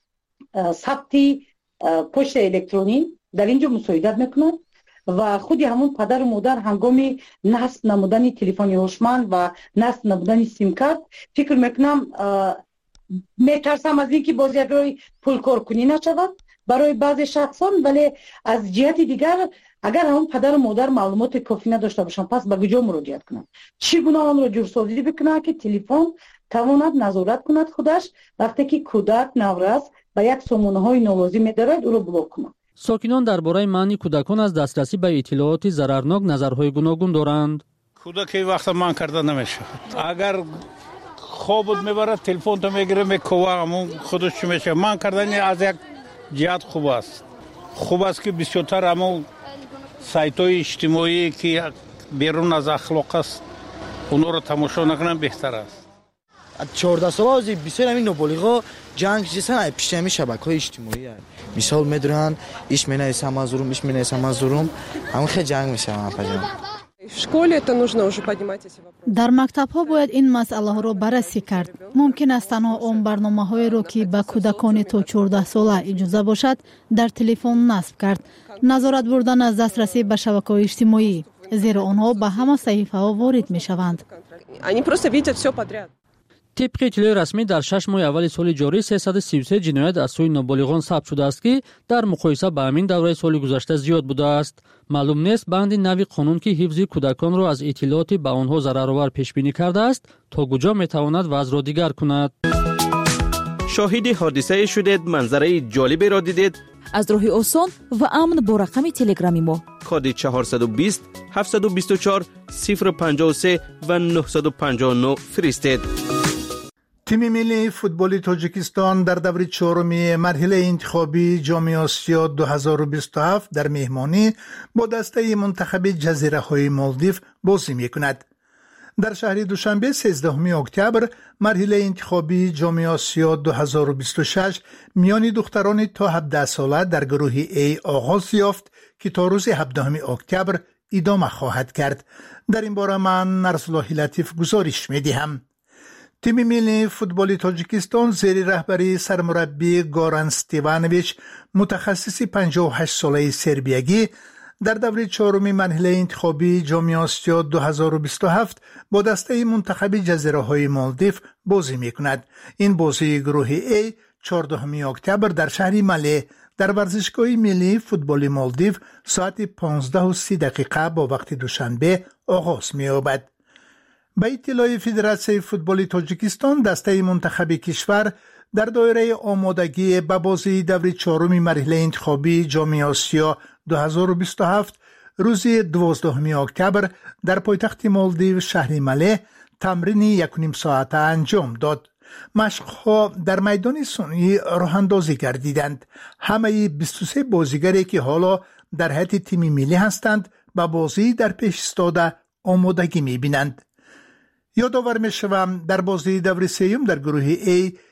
сабти почтаи электронӣ дар ин ҷо мусоидат мекунад ва худи ҳамон падару модар ҳангоми насб намудани телефони ҳушманд ва насб намудани симкарт фикр мекунам метарсам аз ин ки боз як роҳи пулкоркунӣ нашавад барои баъзе шахсон. вале аз ҷиҳати дигар, агар ҳамон падару модар маълумоти кофӣ надошта бошанд, пас ба куҷо муроҷиат кунанд? чӣ гуна онро ҷурсозӣ бикунанд ки телефон тавонад назорат кунад худаш, вақте ки кӯдак наврас ба як сомонаҳои нолозим медорад, ӯро блок кунад. сокинон дар бораи маъни кӯдакон аз дастрасӣ ба иттилооти зарарнок назарҳои гуногун доранд. кӯдаки вақта манъ карда намешавад. агар хобуд мебарад, телефонто мегире, мекова, ҳамон худаш чӣ мешавад. манъ кардани аз як ҷиҳат хуб аст. хуб аст ки бисёртар ҳамон сайтҳои иҷтимоӣ ки берун аз ахлоқ аст, онҳоро тамошо накунанд, беҳтар аст. 14 солази бисёр ҳамин ноболиғо ҷанг ҷисан ай пишти ҳамин шабакаҳои иҷтимоӣ ай мисол медуранд иш менависам аз урум, иш менависам аз урум, ҳамин хеле ҷанг мешавам апаҷон. В школе это нужно уже поднимать эти вопросы. дар мактабҳо бояд ин масъалаҳоро баррасӣ кард. мумкин аст танҳо он барномаҳоеро ки ба кӯдакони то 14 сола иҷоза бошад, дар телефон насб кард. назорат бурдан аз дастрасӣ ба шабакаҳои иҷтимоӣ, зеро онҳо ба ҳама саҳифаҳо ворид мешаванд. Они просто видят всё подряд. طبق اطلاع رسمی در 6 ماه اول سال جاری 333 جنایت از سوی نابالغان ثبت شده است که در مقایسه با همین دوره سال گذشته زیاد بوده است. معلوم نیست بند نوی قانون که حفظ کودکان را از اطلاعات به آنها ضررآور پیش بینی کرده است تا کجا میتواند وضع را دیگر کند. شاهد حادثه شدید، منظره جالبی را دیدید؟ از راه آسان و امن با رقم تلگرامی ما کد 420 724 053 و 959 فرستید. تیم ملی فوتبال تاجیکستان در دوره چهارم مرحله انتخابی جام آسیا 2027 در مهمانی با دسته منتخب جزیره های مالدیو بازی میکند. در شهر دوشنبه 13 اکتبر مرحله انتخابی جام آسیا 2026 میان دختران تا 17 ساله در گروه A آغاز یافت که تا روز 17 اکتبر ادامه خواهد کرد. در این باره من نرسلاه لطیف گزارش میدهم. تیم ملی فوتبال تاجیکستان زیر رهبری سرمربی گاران استیوانویچ متخصص 58 ساله سربیایی در دوره چهارم مرحله انتخابی جام آسیا 2027 با دسته منتخب جزیره های مالدیو بازی میکند. این بازی گروه A 14 اکتبر در شهر مله در ورزشگاه ملی فوتبال مالدیو ساعت 15:30 با وقت دوشنبه آغاز می‌یابد. به اطلاع فدراسیون فوتبال تاجیکستان دسته منتخب کشور در دایره آمادگی به بازی دوره چهارم مرحله انتخابی جام آسیا 2027 روز 12 اکتبر در پایتخت مالدیو شهر مله تمرین 1.5 ساعته انجام داد. مشق‌ها در میدان صنعی راه اندازی گردیدند. همه 23 بازیگری که حالا در هیئت تیم ملی هستند به بازی در پیش ایستاده آمادگی می‌بینند. یادآور می‌شوم در بازی دوره سوم در گروه A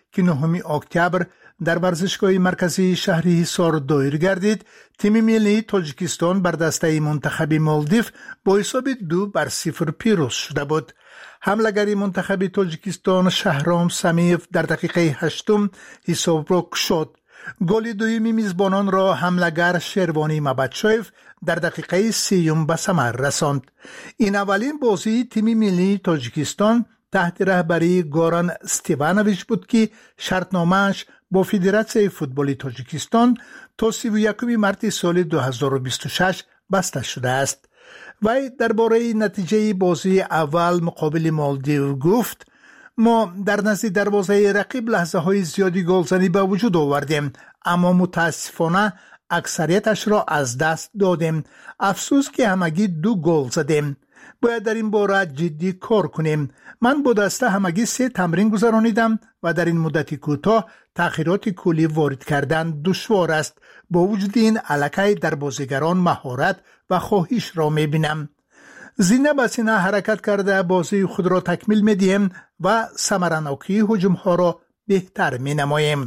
که 9 اکتبر در ورزشگاه مرکزی شهر حصار دایر گردید، تیم ملی تاجیکستان بر دسته منتخب مالدیو با حساب 2-0 پیروز شده بود. حمله‌گر منتخب تاجیکستان شهرام سمیف در دقیقه 8 حساب را گشود. گل دوم میزبانان را حمله‌گر شروانی مبدشایف در دقیقه 30 به ثمر رساند. این اولین بازی تیم ملی تاجیکستان تحت رهبری گوران استیوانویچ بود که شرطنامه‌اش با فدراسیون فوتبال تاجیکستان تا 31 مارس سال 2026 بسته شده است. وی درباره نتیجه بازی اول مقابل مالدیو گفت: ما در نزد دروازه رقیب لحظه های زیادی گلزنی به وجود آوردیم، اما متاسفانه اکثریتش را از دست دادیم. افسوس که همگی 2 گل زدیم. باید در این باره جدی کار کنیم. من با دسته همگی 3 تمرین گذرانیدم و در این مدت کوتاه تغییرات کلی وارد کردن دشوار است. با وجود این الکی در بازیگران مهارت و خواهش را می‌بینم. زینه به سینه حرکت کرده بازی خود را تکمیل می‌دهیم و ثمره‌ناکی هجوم‌ها را بهتر می‌نماییم.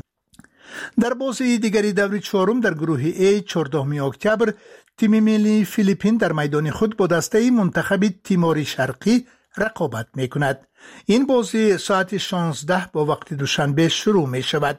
در بازی دیگری دور 4 در گروه A 14 اکتبر تیم ملی فیلیپین در میدان خود با دسته منتخب تیموری شرقی رقابت می‌کند. این بازی ساعت 16 با وقت دوشنبه شروع می‌شود.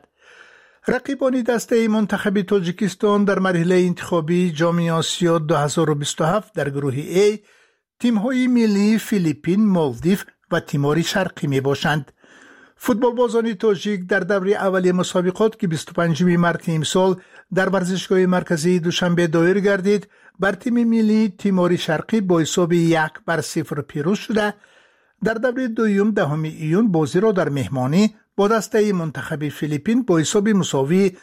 رقیبان دسته منتخب تاجیکستان در مرحله انتخابی جام آسیا 2027 در گروه A تیم‌های ملی فیلیپین، مالدیو و تیمور شرقی میباشند. فوتبال بازان تاجیک در دوره اولی مسابقات که 25 مارس امسال در ورزشگاه مرکزی دوشنبه دایر گردید، بر تیم ملی تیمور شرقی با حساب 1-0 پیروز شده. در دوره دوم 10 ایون بازی را در مهمانی با دسته منتخب فیلیپین با حساب مساوی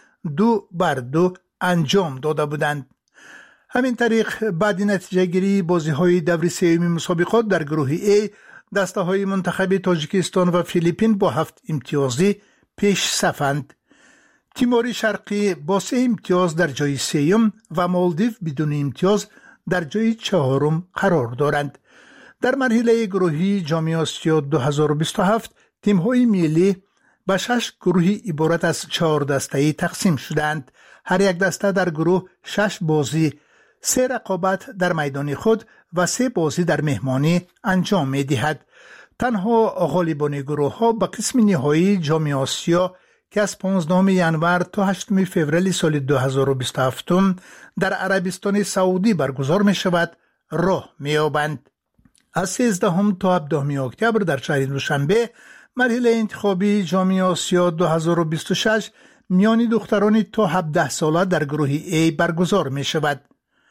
2-2 انجام داده بودند. همین طریق بعد نتیجه گیری بازی های دوره سوم مسابقات در گروه A دسته های منتخب تاجیکستان و فیلیپین با 7 امتیازی پیش صفند. تیمور شرقی با 3 امتیاز در جای سوم و مالدیو بدون امتیاز در جای 4 قرار دارند. در مرحله گروهی جام آسیا 2027 تیم های ملی به 6 گروهی عبارت از 4 دسته‌ای تقسیم شدند. هر یک دسته در گروه 6 بازی، 3 رقابت در میدان خود و 3 بازی در مهمانی انجام می دهد. تنها غالبان گروه ها به قسم نهایی جام آسیا که از 15 ژانویه تا 8 فوریه سال 2027 در عربستان سعودی برگزار می شود راه می یابند. از 13 تا 17 اکتبر در شهر دوشنبه مرحله انتخابی جام آسیا 2026 میان دختران تا 17 ساله در گروه A برگزار می شود.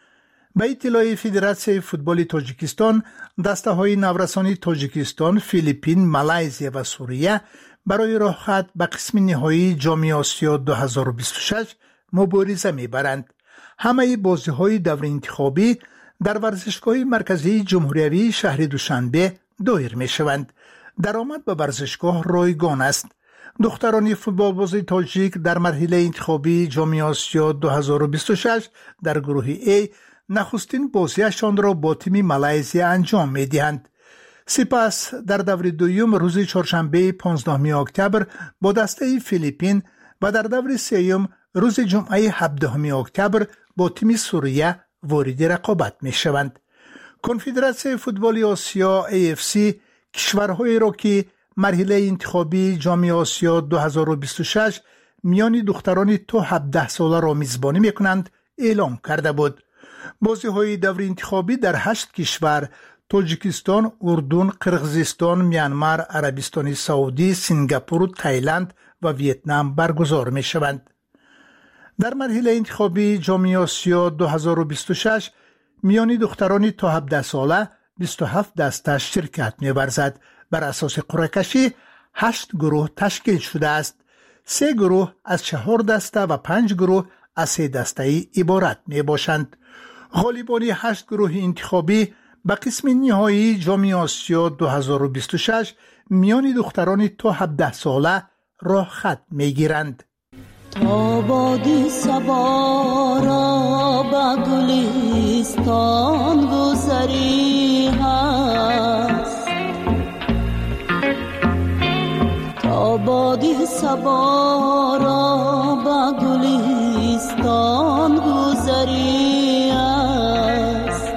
به اطلاع فدراسیون فوتبال تاجیکستان، دسته های نورسانی تاجیکستان، فیلیپین، مالایزیا و سوریه برای راه خط به قسم نهایی جام آسیا 2026 مبارزه میبرند. همه بازی های دور انتخابی در ورزشگاه مرکزی جمهوری شهر دوشنبه دایر می شوند. درآمد به ورزشگاه رایگان است. دختران فوتبال بازی تاجیک در مرحله انتخابی جام آسیا 2026 در گروه A نخستین بازیشان را با تیم مالایزیا انجام می دهند. سپس در دور دوم روز چهارشنبه 15 اکتبر با دسته فیلیپین و در دور سوم روز جمعه 17 اکتبر با تیم سوریه وارد رقابت می شوند. کنفدراسیون فوتبال آسیا AFC کشورهایی را که مرحله انتخابی جام آسیا 2026 میان دختران تا 17 ساله را میزبانی می کنند اعلام کرده بود. بازی های دور انتخابی در 8 کشور تاجیکستان، اردن، قرقیزستان، میانمار، عربستان سعودی، سنگاپور، تایلند و ویتنام برگزار می شوند. در مرحله انتخابی جام آسیا 2026 میان دختران تا 17 ساله 27 دسته شرکت می ورزد. بر اساس قرعه کشی 8 گروه تشکیل شده است. 3 گروه از 4 دسته و 5 گروه از 3 دسته عبارت می باشند. غالبان 8 گروه انتخابی به قسم نهایی جام آسیا 2026 میان دختران تا 17 ساله راه خط می گیرند. تا بادی صبا را به گلستان گذری هست، تا بادی صبا با گلستان گذری است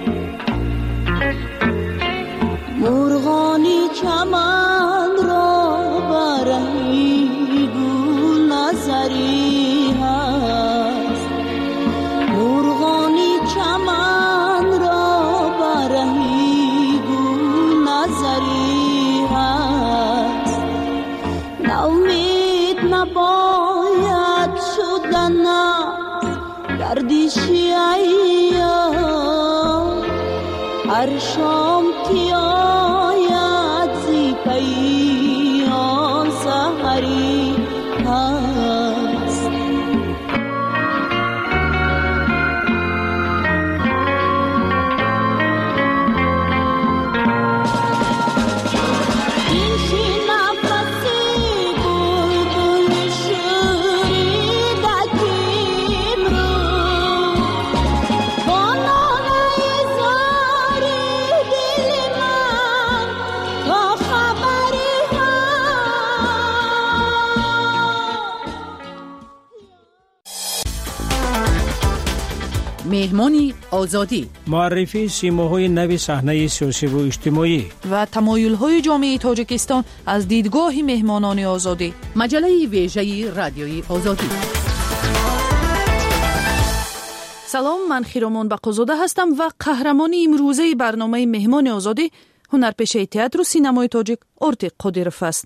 مرغانی چمن را برهی گل نظری است مرغانی چمن را برهی گل نظری است ناامید نباید شدن گردشی ایام هر شام که آید زی پیام سحری هست این شی نفسی بلبل شوریده کیم رو با ناله زاری دل من تا خبری مهمانی آزادی معرفی سیماهای نو صحنه سیاسی و اجتماعی و تمایل‌های جامعه تاجیکستان از دیدگاه مهمانان آزادی مجله ویژه رادیوی آزادی. سلام، من خیرامان بقازاده هستم و قهرمان امروزه برنامه مهمان آزادی هنرپیشه تئاتر و سینمای تاجیک ارتیق قادیروف است.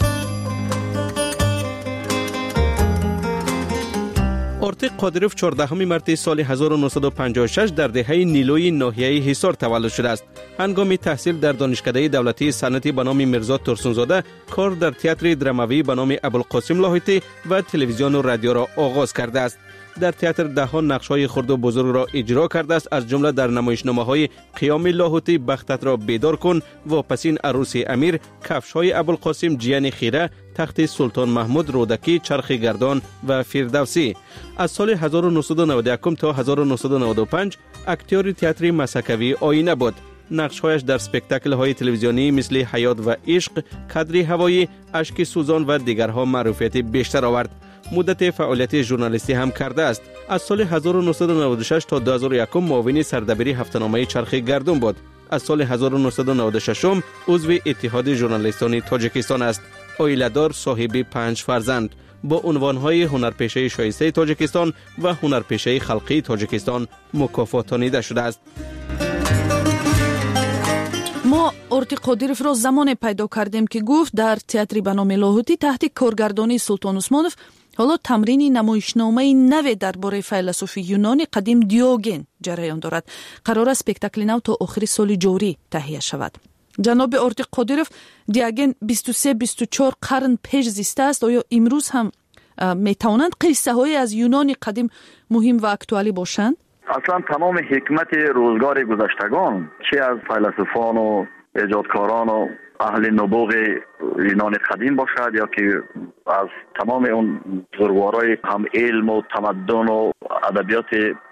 ارتیق قادیروف 14 مارس سال 1956 در دهه نیلوی ناحیه حصار تولد شده است. هنگام تحصیل در دانشکده دولتی صنعتی به نام میرزا ترسونزاده کار در تئاتر دراموی به نام ابوالقاسم لاهوتی و تلویزیون و رادیو را آغاز کرده است. در تئاتر ده‌ها نقش‌های خرد و بزرگ را اجرا کرده است، از جمله در نمایشنامه‌های قیام لاهوتی، بختت را بیدار کن، واپسین عروس امیر، کفش‌های ابوالقاسم، جیان خیره، تخت سلطان محمود، رودکی، چرخ گردان و فردوسی. از سال 1991 تا 1995 اکتور تئاتر مسکوی آینه بود. نقش‌هایش در اسپکتاکل‌های تلویزیونی مثل حیات و عشق، کادر هوایی، اشک سوزان و دیگرها معروفیت بیشتر آورد. مدت فعالیت ژورنالیستی هم کرده است. از سال 1996 تا 2001 معاون سردبیر هفته‌نامه چرخ گردون بود. از سال 1996 عضو اتحاد ژورنالیستان تاجیکستان است. عائله‌دار، صاحب 5 فرزند. با عنوان‌های هنرپیشه شایسته تاجیکستان و هنرپیشه خلقی تاجیکستان مکافاتانیده شده است. ما ارتیق قادیروف را زمان پیدا کردیم که گفت در تئاتر به نام لاهوتی تحت کارگردانی سلطان عثمانوف حالا تمرین نمایشنامه نو درباره فیلسوف یونانی قدیم دیوگن جریان دارد. قرار است اسپکتاکل نو تا آخر سال جاری تهیه شود. جناب ارتیق قادیروف، دیوگن 23-24 قرن پیش زیسته است. آیا امروز هم میتوانند قصه های از یونان قدیم مهم و اکتوالی باشند؟ اصلا تمام حکمت روزگار گذشتگان، چه از فیلسوفان و ایجادکاران و اهل نبوغ یونان قدیم باشد یا که از تمام اون بزرگوارای هم علم و تمدن و ادبیات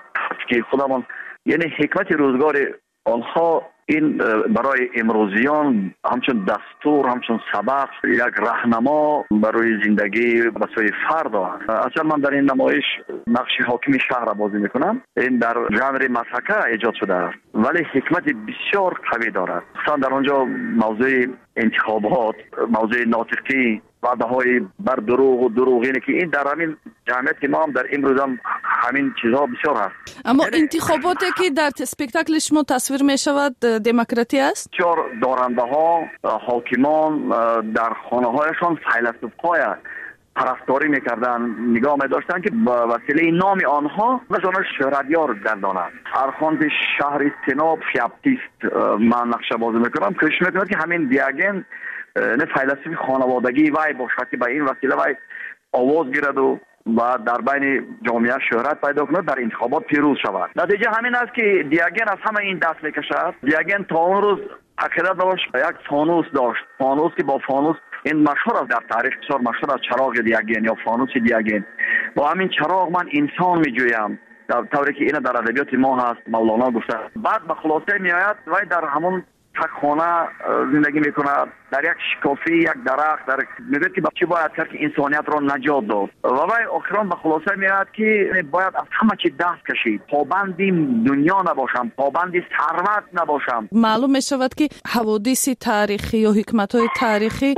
که خودمان، یعنی حکمت روزگار آنها این برای امروزیان همچون دستور، همچون سبق، یک راهنما برای زندگی بسیار فرد است. اصلا من در این نمایش نقش حاکم شهر را بازی میکنم. این در ژانر مسحکه ایجاد شده است ولی حکمت بسیار قوی دارد. مثلا در آنجا موضوع انتخابات، موضوع ناطقی، وعده‌های بر دروغ و دروغینه که این در همین جامعه ما هم در امروز هم همین چیزها بسیار هست. اما انتخاباتی که در اسپکتاکل شما تصویر می شود دموکراتی است؟ بسیار دارنده ها، حاکمان در خانه هایشان فیلسوف‌های پرستاری میکردن، نگاه می‌داشتن که با وسیله نام آنها مثلا شهرتیار گردانند. ارخاند شهر سناب فیاپتیست من نقشه بازی میکنم که میکنم که همین دیوگن نه فیلسوف خانوادگی وای باشد که به این وسیله وای آواز گیرد و در بین جامعه شهرت پیدا کند، در انتخابات پیروز شود. نتیجه همین است که دیوگن از همه این دست میکشد. دیوگن تا اون روز عقیده داشت یک فانوس داشت، فانوس که با فانوس این مشهور است، در تاریخ بسیار مشهور است چراغ دیوگن یا فانوس دیوگن. با همین چراغ من انسان میجویم، در طوری که این در ادبیات ما هست مولانا گفته. بعد به خلاصه میآید و در همون تک خانه زندگی میکنه، در یک شکافی، یک درخت، در میگه که چی باید کرد که انسانیت را نجات داد و وای آخران به خلاصه میاد که باید از همه چی دست کشید، پابندی دنیا نباشم، پابندی ثروت نباشم. معلوم میشود که حوادث تاریخی یا حکمت‌های تاریخی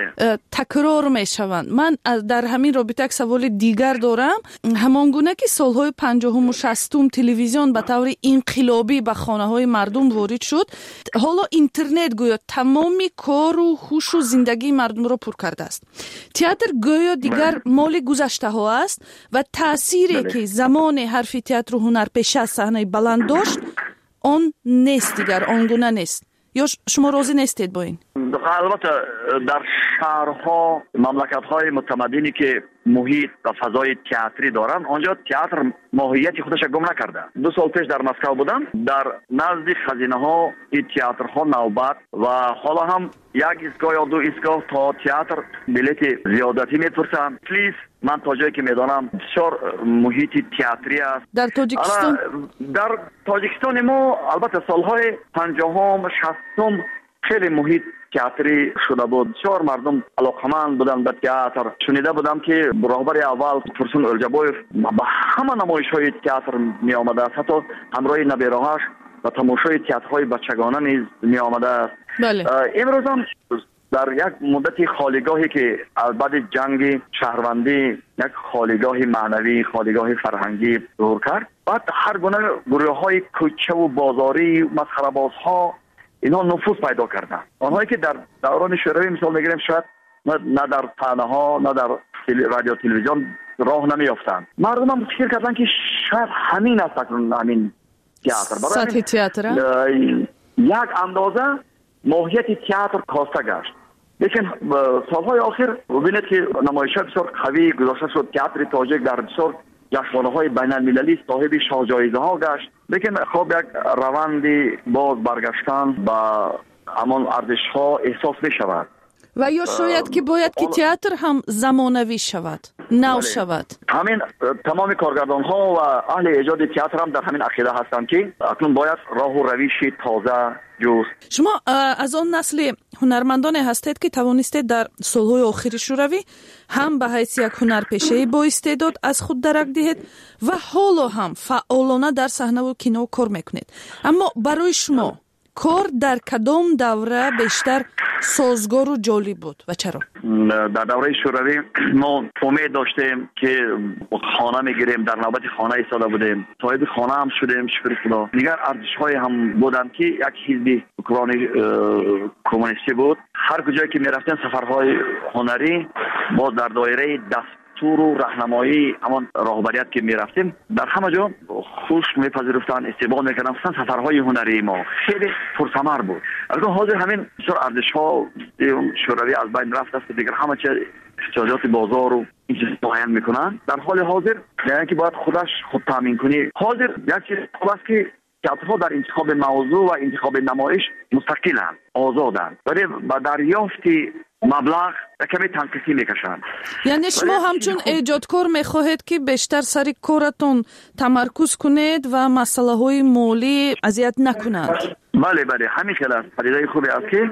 تکرار میشوند. من در همین رابطه یک سوال دیگر دارم. همان گونه که سالهای 50 و 60 تلویزیون به طور انقلابی به خانه‌های مردم وارد شد، حالا اینترنت گویا تمامی کار و هوش و زندگی مردم را پر کرده است. تئاتر گویا دیگر مال گذشته ها است و تأثیری که زمان حرف تئاتر و هنرپیشه از صحنه بلند داشت آن نیست، دیگر آنگونه نیست. یا شما راضی نیستید با این؟ البته در شهرها، مملکت‌های متمدنی که محیط و فضای تئاتری دارن، آنجا تئاتر ماهیت خودش گم نکرده. 2 سال پیش در مسکو بودم، در نزد خزینه‌ها این تئاترها نوبت و حالا هم یک ایستگاه یا 2 ایستگاه تا تئاتر بلیت زیادتی میپرسن. پلیز من تا جایی که میدانم بسیار محیط تئاتری است. در تاجیکستان در تاجیکستان ما البته سالهای 50 60 خیلی محیط تئاتری شده بود. بسیار مردم علاقمند بودن به تئاتر. شنیده بودم که راهبر اول فرسون الجبویف به همه نمایش‌های تئاتر می آمده است، حتی همراه نبیره‌هاش و تماشای تئاترهای بچگانه نیز می آمده است. امروز هم در یک مدت خالیگاهی که بعد جنگ شهروندی یک خالیگاه معنوی، خالیگاه فرهنگی ظهور کرد، بعد هر گونه گروه‌های کوچه و بازاری، مسخره‌بازها اینها نفوذ پیدا کردن. آنهایی که در دوران شوروی مثال بگیریم شاید نه در صحنه‌ها نه در رادیو تلویزیون راه نمیافتند. مردم هم فکر کردن که شاید همین است همین تئاتر. سطح تئاتر یک اندازه ماهیت تئاتر کاسته گشت. لیکن سالهای آخر ببینید که نمایش‌ها بسیار قوی گذاشته شد. تئاتر تاجیک در بسیار جشنواره‌های بین‌المللی صاحب شاهجایزه‌ها گشت. لیکن خب یک روندی باز برگشتن با همان ارزش‌ها احساس می‌شود. و یا شاید که باید که تئاتر هم زمانوی شود، نو شود. همین تمام کارگردان‌ها و اهل ایجاد تئاتر هم در همین عقیده هستند که اکنون باید راه و روش تازه جست. شما از آن نسل هنرمندان هستید که توانستید در سالهای آخر شوروی هم به حیث یک هنرپیشه با استعداد از خود درک دهید و حالا هم فعالانه در صحنه و کینو کار میکنید. اما برای شما کار در کدام دوره بیشتر سازگار و جالب بود و چرا؟ در دوره شوروی ما امید داشتیم که خانه میگیریم، در نوبت خانه ایستاده بودیم، صاحب خانه هم شدیم شکر خدا. دیگر ارزش‌های هم بودن که یک حزب اوکراینی کمونیستی بود. هر کجایی که میرفتیم سفرهای هنری باز در دایره دستور و راهنمایی همان راهبریت که میرفتیم در همه جا خوش میپذیرفتن، استقبال میکردن. مثلا سفرهای هنری ما خیلی پرثمر بود. الان حاضر همین بسیار ارزش‌ها شوروی از بین رفت است، دیگر همه چیز احتیاجات بازار و این چیز تعیین میکنن. در حال حاضر یعنی که باید خودش خود تامین کنی. حاضر یک چیز است که تئاترها در انتخاب موضوع و انتخاب نمایش مستقلند، آزادند، ولی با دریافت مبلغ کمی تنقیصی میکشند. یعنی شما همچون ایجادکار میخواهید که بیشتر سر کارتون تمرکز کنید و مسئله های مالی اذیت نکنند. بله همین خیلی است. پدیده خوبی است که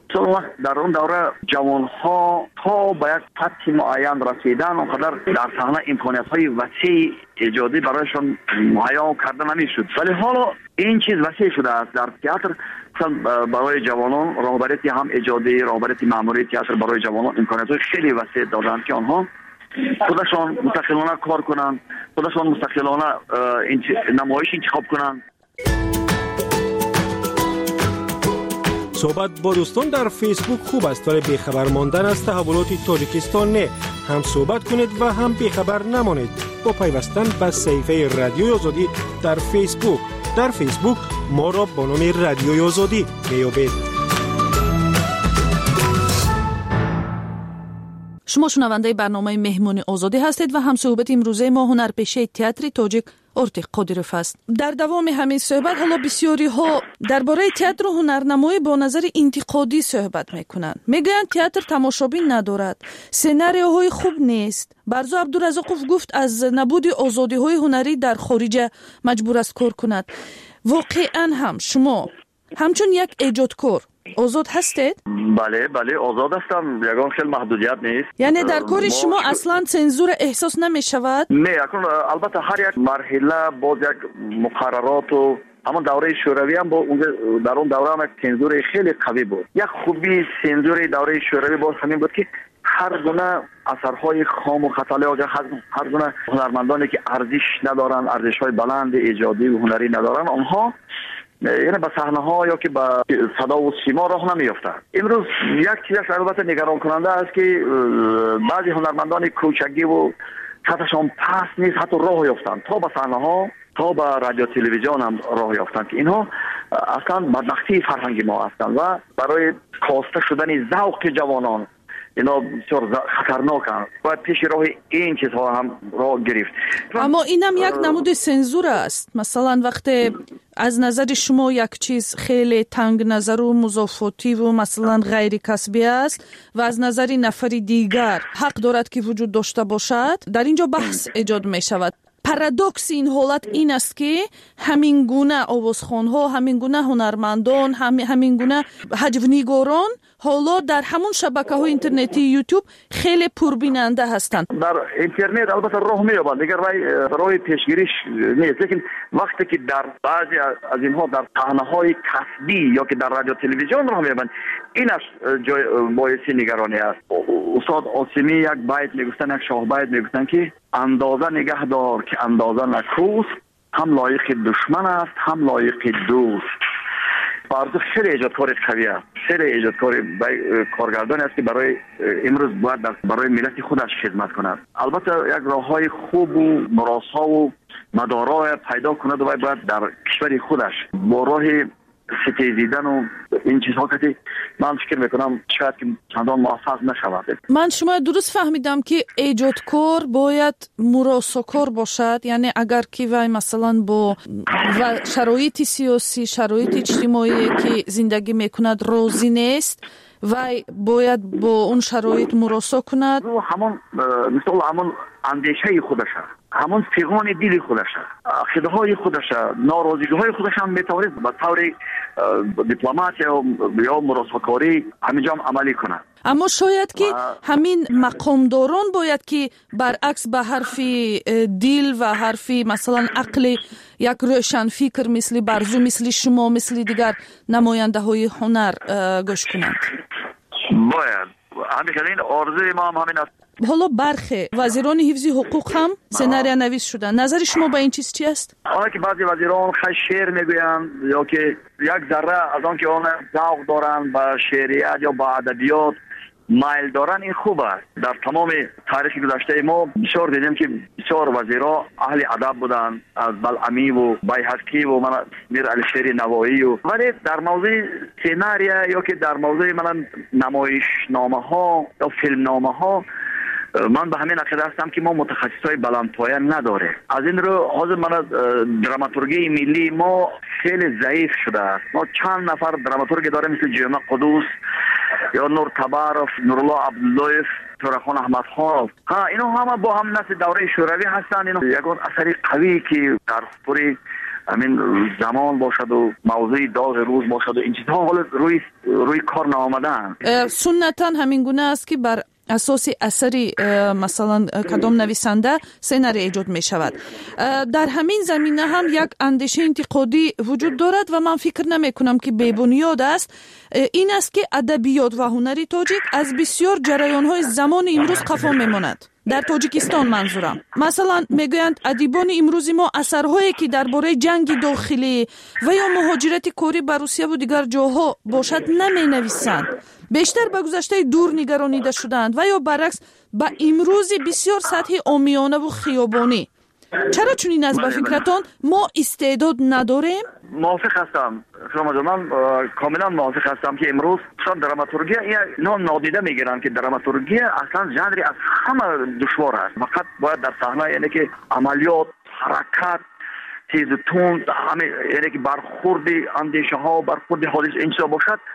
در اون دوره جوانها تا به یک سطح معین رسیدن اونقدر در صحنه امکانیت‌های وسیع ایجادی برایشان مهیا کرده نمیشد، ولی حالا این چیز وسیع شده است. در تئاتر برای جوانان راهبریتی هم ایجادی، راهبریتی مأموری تئاتر برای جوانان امکانیت‌های خیلی وسیع دادند که آنها خودشان مستقلانه کار کنند، خودشان مستقلانه نمایش انتخاب کنند. صحبت با دوستان در فیسبوک خوب است، ولی بیخبر ماندن از تحولات تاجیکستان نه. هم صحبت کنید و هم بیخبر نمانید با پیوستن به صفحه رادیوی آزادی در فیسبوک. در فیسبوک ما را با نام رادیوی آزادی میابید. شما شنونده برنامه مهمون آزادی هستید و هم صحبت امروزه ما هنرپیشه تئاتر تاجیک ارتق قادروف است. در دوام همین صحبت حالا بسیاری ها درباره تئاتر و هنرنمایی با نظر انتقادی صحبت میکنند. میگویند تئاتر تماشابین ندارد، سناریوهای خوب نیست. برزو عبدالرزاقوف گفت از نبود آزادی‌های هنری در خارج مجبور است کار کند. واقعا هم شما همچون یک ایجادکار آزاد هستید؟ بله آزاد هستم. یگان خیلی محدودیت نیست. یعنی در کار شما اصلا سنزور احساس نمی شود؟ نه، البته هر یک مرحله باز یک مقررات و همون دوره شوروی هم در اون دوره هم یک سنزور خیلی قوی بود. یک خوبی سنزور دوره شوروی باز همین بود که هر گونه اثرهای خام و خطاله هر گونه هنرمندانی که ارزش ندارن، ارزش‌های بلند ایجادی و هنری ندارن، آنها یعنی به صحنه‌ها یا که به صدا و سیما راه نمیافتند. امروز یک چیزش البته نگران کننده است که بعضی هنرمندان کوچکی و سطحشان پست نیست، حتی راه یافتند تا به صحنه‌ها، تا به رادیو تلویزیون هم راه یافتند که اینها اصلا بدبختی فرهنگ ما هستند و برای کاسته شدن ذوق جوانان اینا بسیار خطرناکند. باید پیش راه این چیزها هم راه گرفت. اما اینم یک نمود سنزور است. مثلا وقتی از نظر شما یک چیز خیلی تنگ نظر و مضافاتی و مثلا غیر کسبی است و از نظر نفر دیگر حق دارد که وجود داشته باشد، در اینجا بحث ایجاد می شود. پارادوکس این حالت این است که همین گونه آوازخوان‌ها، همین گونه هنرمندان، همین گونه هجونیگاران حالا در همون شبکه‌های اینترنتی یوتیوب خیلی پربیننده هستند. در اینترنت البته راه می‌یابند، دیگر راه پیشگیریش نیست، لیکن وقتی که در بعضی از اینها در صحنه‌های کسبی یا که در رادیو تلویزیون راه می‌یابند، این از جای باعث نگرانی است. استاد عاصمی یک بیت میگفتن، یک شاه بیت میگفتن که اندازه نگه دار که اندازه نکوست، هم لایق دشمن است هم لایق دوست. فرض خیلی ایجادکار قوی است، خیلی ایجادکار کارگردانی است که برای امروز باید برای ملت خودش خدمت کند. البته یک راههای خوب و مراسا و مدارا پیدا کند و باید در کشور خودش با راه ستیزیدن و این چیزها که من فکر میکنم شاید که چندان موفق نشود. من شما درست فهمیدم که ایجادکار باید مراساکار باشد، یعنی اگر که وای مثلا با شرایط سیاسی، شرایط اجتماعی که زندگی میکند راضی نیست، وای باید با اون شرایط مراسا کند. همون مثل همون اندیشه خودش، همون پیغام دل خودش، عقیده‌های خودش، ناراضی‌های خودش هم میتواند به طور دیپلماسی یا مراساکاری همینجا عملی کند. اما شاید که همین مقامداران باید که برعکس به حرف دل و حرف مثلا عقل یک روشن فکر مثل برزو، مثل شما، مثل دیگر نماینده های هنر گوش کنند. باید همین آرزوی ما هم همین است. حالا برخی وزیران حفظ حقوق هم سناریو نویس شدن. نظر شما با این چیز چی است؟ که بعضی وزیران خیلی شعر میگویند یا که یک ذره از آن که آن ذوق دارند به شعریت یا به ادبیات مایل دارن، این خوب است. در تمام تاریخ گذشته ما بسیار دیدیم که بسیار وزیرا اهل ادب بودند، از بلعمی و بیهقی و میر علیشیر نوایی ولی در موضوع سیناریو یا که در موضوع نمایشنامه ها یا فیلم نامه ها من به همین عقیده هستم که ما متخصصای بلندپایه نداره. از این رو حاضر من دراماتورگی ملی ما خیلی ضعیف شده است. ما چند نفر دراماتورگ داریم مثل جمعه قدوس یا نور تبارف، نورالله عبداللهیف، تورخان احمدخان. اینا همه با هم نسل دوره شوروی هستند. اینا یگان اثری قوی که در پوری همین زمان باشد و موضوع داغ روز باشد و این چیزها حالا روی کار نآمدن. سنتا همین گونه است که بر اساس اثری مثلا کدام نویسنده سناریو ایجاد می شود. در همین زمینه هم یک اندیشه انتقادی وجود دارد و من فکر نمی کنم که بی بنیاد است. این است که ادبیات و هنر تاجیک از بسیار جریان های زمان امروز قفا می ماند. در تاجیکستان منظورم. مثلا میگویند ادیبان امروزی ما اثرهایی که درباره جنگ داخلی و یا مهاجرت کاری به روسیه و دیگر جاها باشد نمی نویسند. بیشتر به گذشته دور نگرانیده شدند و یا برعکس به امروز بسیار سطح عامیانه و خیابانی. چرا چنین است به فکرتان؟ ما استعداد نداریم؟ موافق هستم. شما من کاملا موافق هستم که امروز دراماتورگی اینا نادیده میگیرن که دراماتورگی اصلا ژانری از همه دشوار است. فقط باید در صحنه یعنی که عملیات، حرکت، تیز و تند، یعنی که برخورد اندیشه ها، برخورد حادثه این چیزا باشد.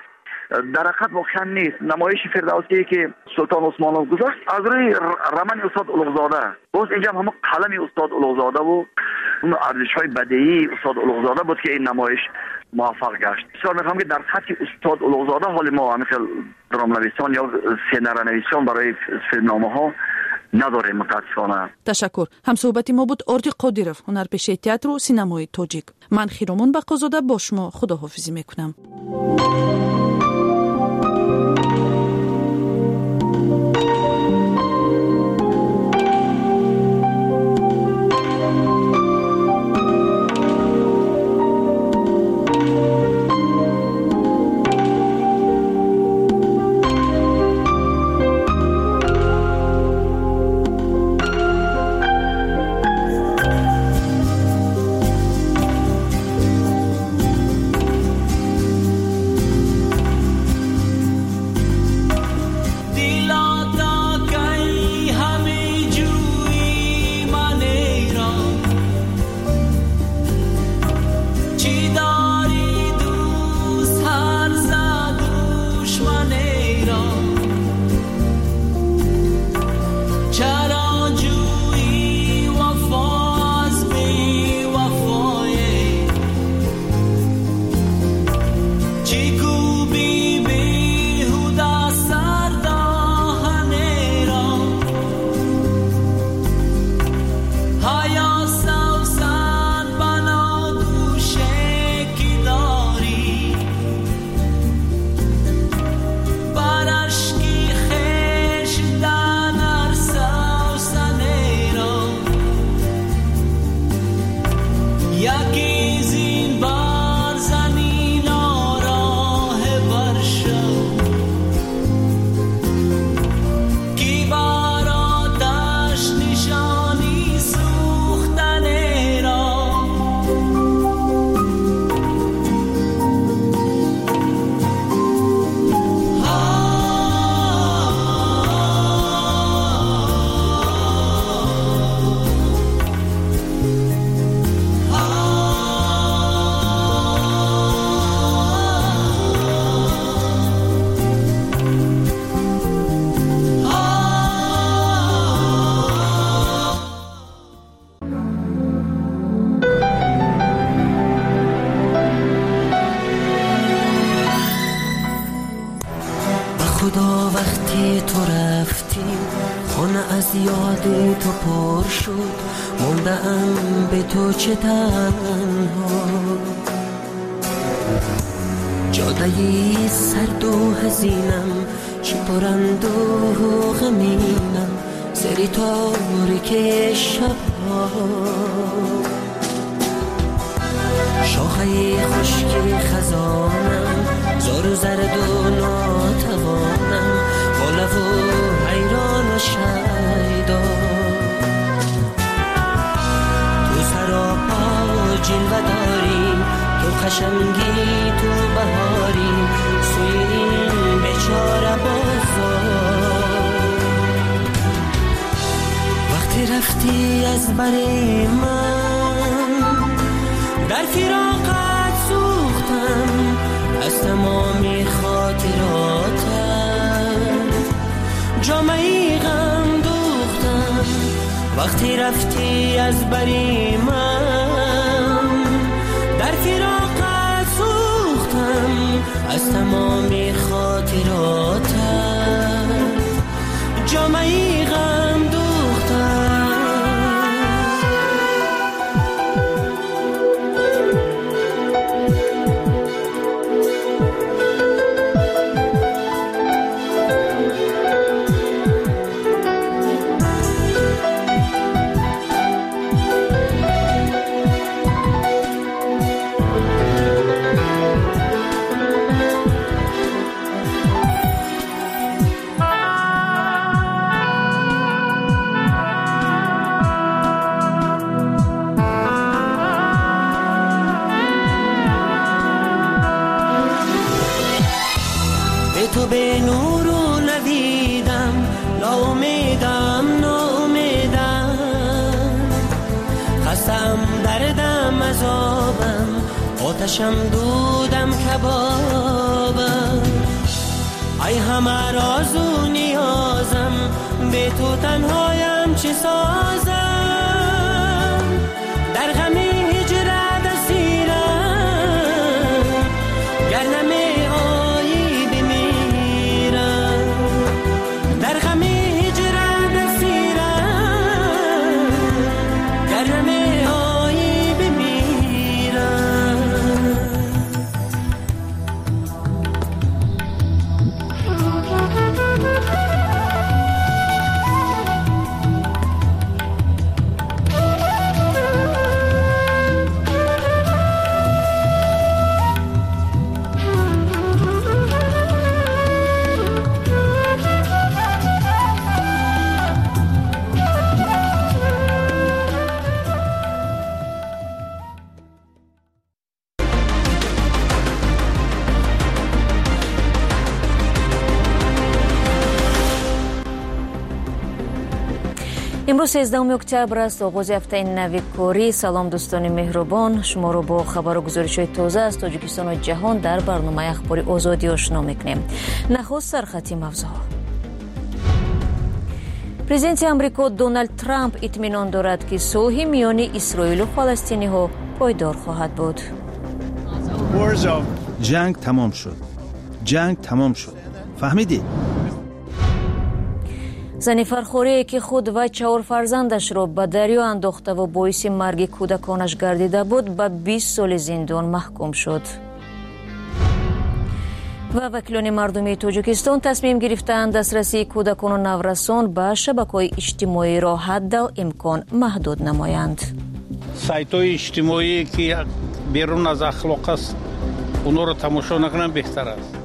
در حقیقت واقعا نیست. نمایش فردوسی که سلطان عثمانov گذاشت از روی رمن استاد اولوغزاده، باز اینجا همه قلم استاد اولوغزاده و اون ارزش‌های بدیعی استاد اولوغزاده بود که این نمایش موفق گشت. بسیار می‌خوام که در سطح استاد اولوغزاده حال ما مثل درام‌نویسان یا سیناره‌نویسان برای فیلمنامه‌ها نداریم متاسفانه. تشکر. همصحبت ما بود ارتی قادیرов، هنرپیشه تئاتر و سینمای تاجیک. من خیرامون بقازاده با شما خداحافظی میکنم. خدا وقتی تو رفتی خانه از یاد تو پر شد، موندم به تو چه تنها. جادهی سرد و حزینم، چه پرند و غمینم، سری تاریک شبها. شاخه خشک خزانم، زار و زرد و ناتوانم، با لب و حیران و شیدا. تو سراپا جلوه داری، تو قشنگی تو بهاری، سوی این بیچاره بازار. وقتی رفتی از بر من، در فراقت سوختم از تمامی خاطراتت، جامعی غم دوختم. وقتی رفتی از بری من، در فراقت سوختم از تمامی خاطراتت، جامعی غم دوختم. تو به نور و نویدم، ناامیدم ناامیدم، خستم دردم عذابم، آتشم دودم کبابم. ای همه راز و نیازم، به تو تنهایم چه سازم، در غم هجرت اسیرم، گر نمی آیی بمیرم، در غم هجرت اسیرم، گر نمی آیی بمیرم. امروز 13 اکتبر است، آغاز هفته نو کاری. سلام دوستان مهربان، شما رو با خبر و گزارش‌های تازه از تاجیکستان و جهان در برنامه اخبار آزادی آشنا می‌کنیم. نخست سرخط موضوعات. پرزیدنت آمریکا دونالد ترامپ اطمینان دارد که صلح میان اسرائیل و فلسطینی‌ها پایدار خواهد بود. جنگ تمام شد. جنگ تمام شد. فهمیدی؟ زن فرخوری که خود و 4 فرزندش را به دریا انداخته و باعث مرگ کودکانش گردیده بود به 20 سال زندان محکوم شد. و وکیلان مردمی تاجیکستان تصمیم گرفتند دسترسی کودکان و نورسان به شبکه‌های اجتماعی را حدالامکان محدود نمایند. سایت‌های اجتماعی که بیرون از اخلاق است، اونها را تماشا نکنن بهتر است.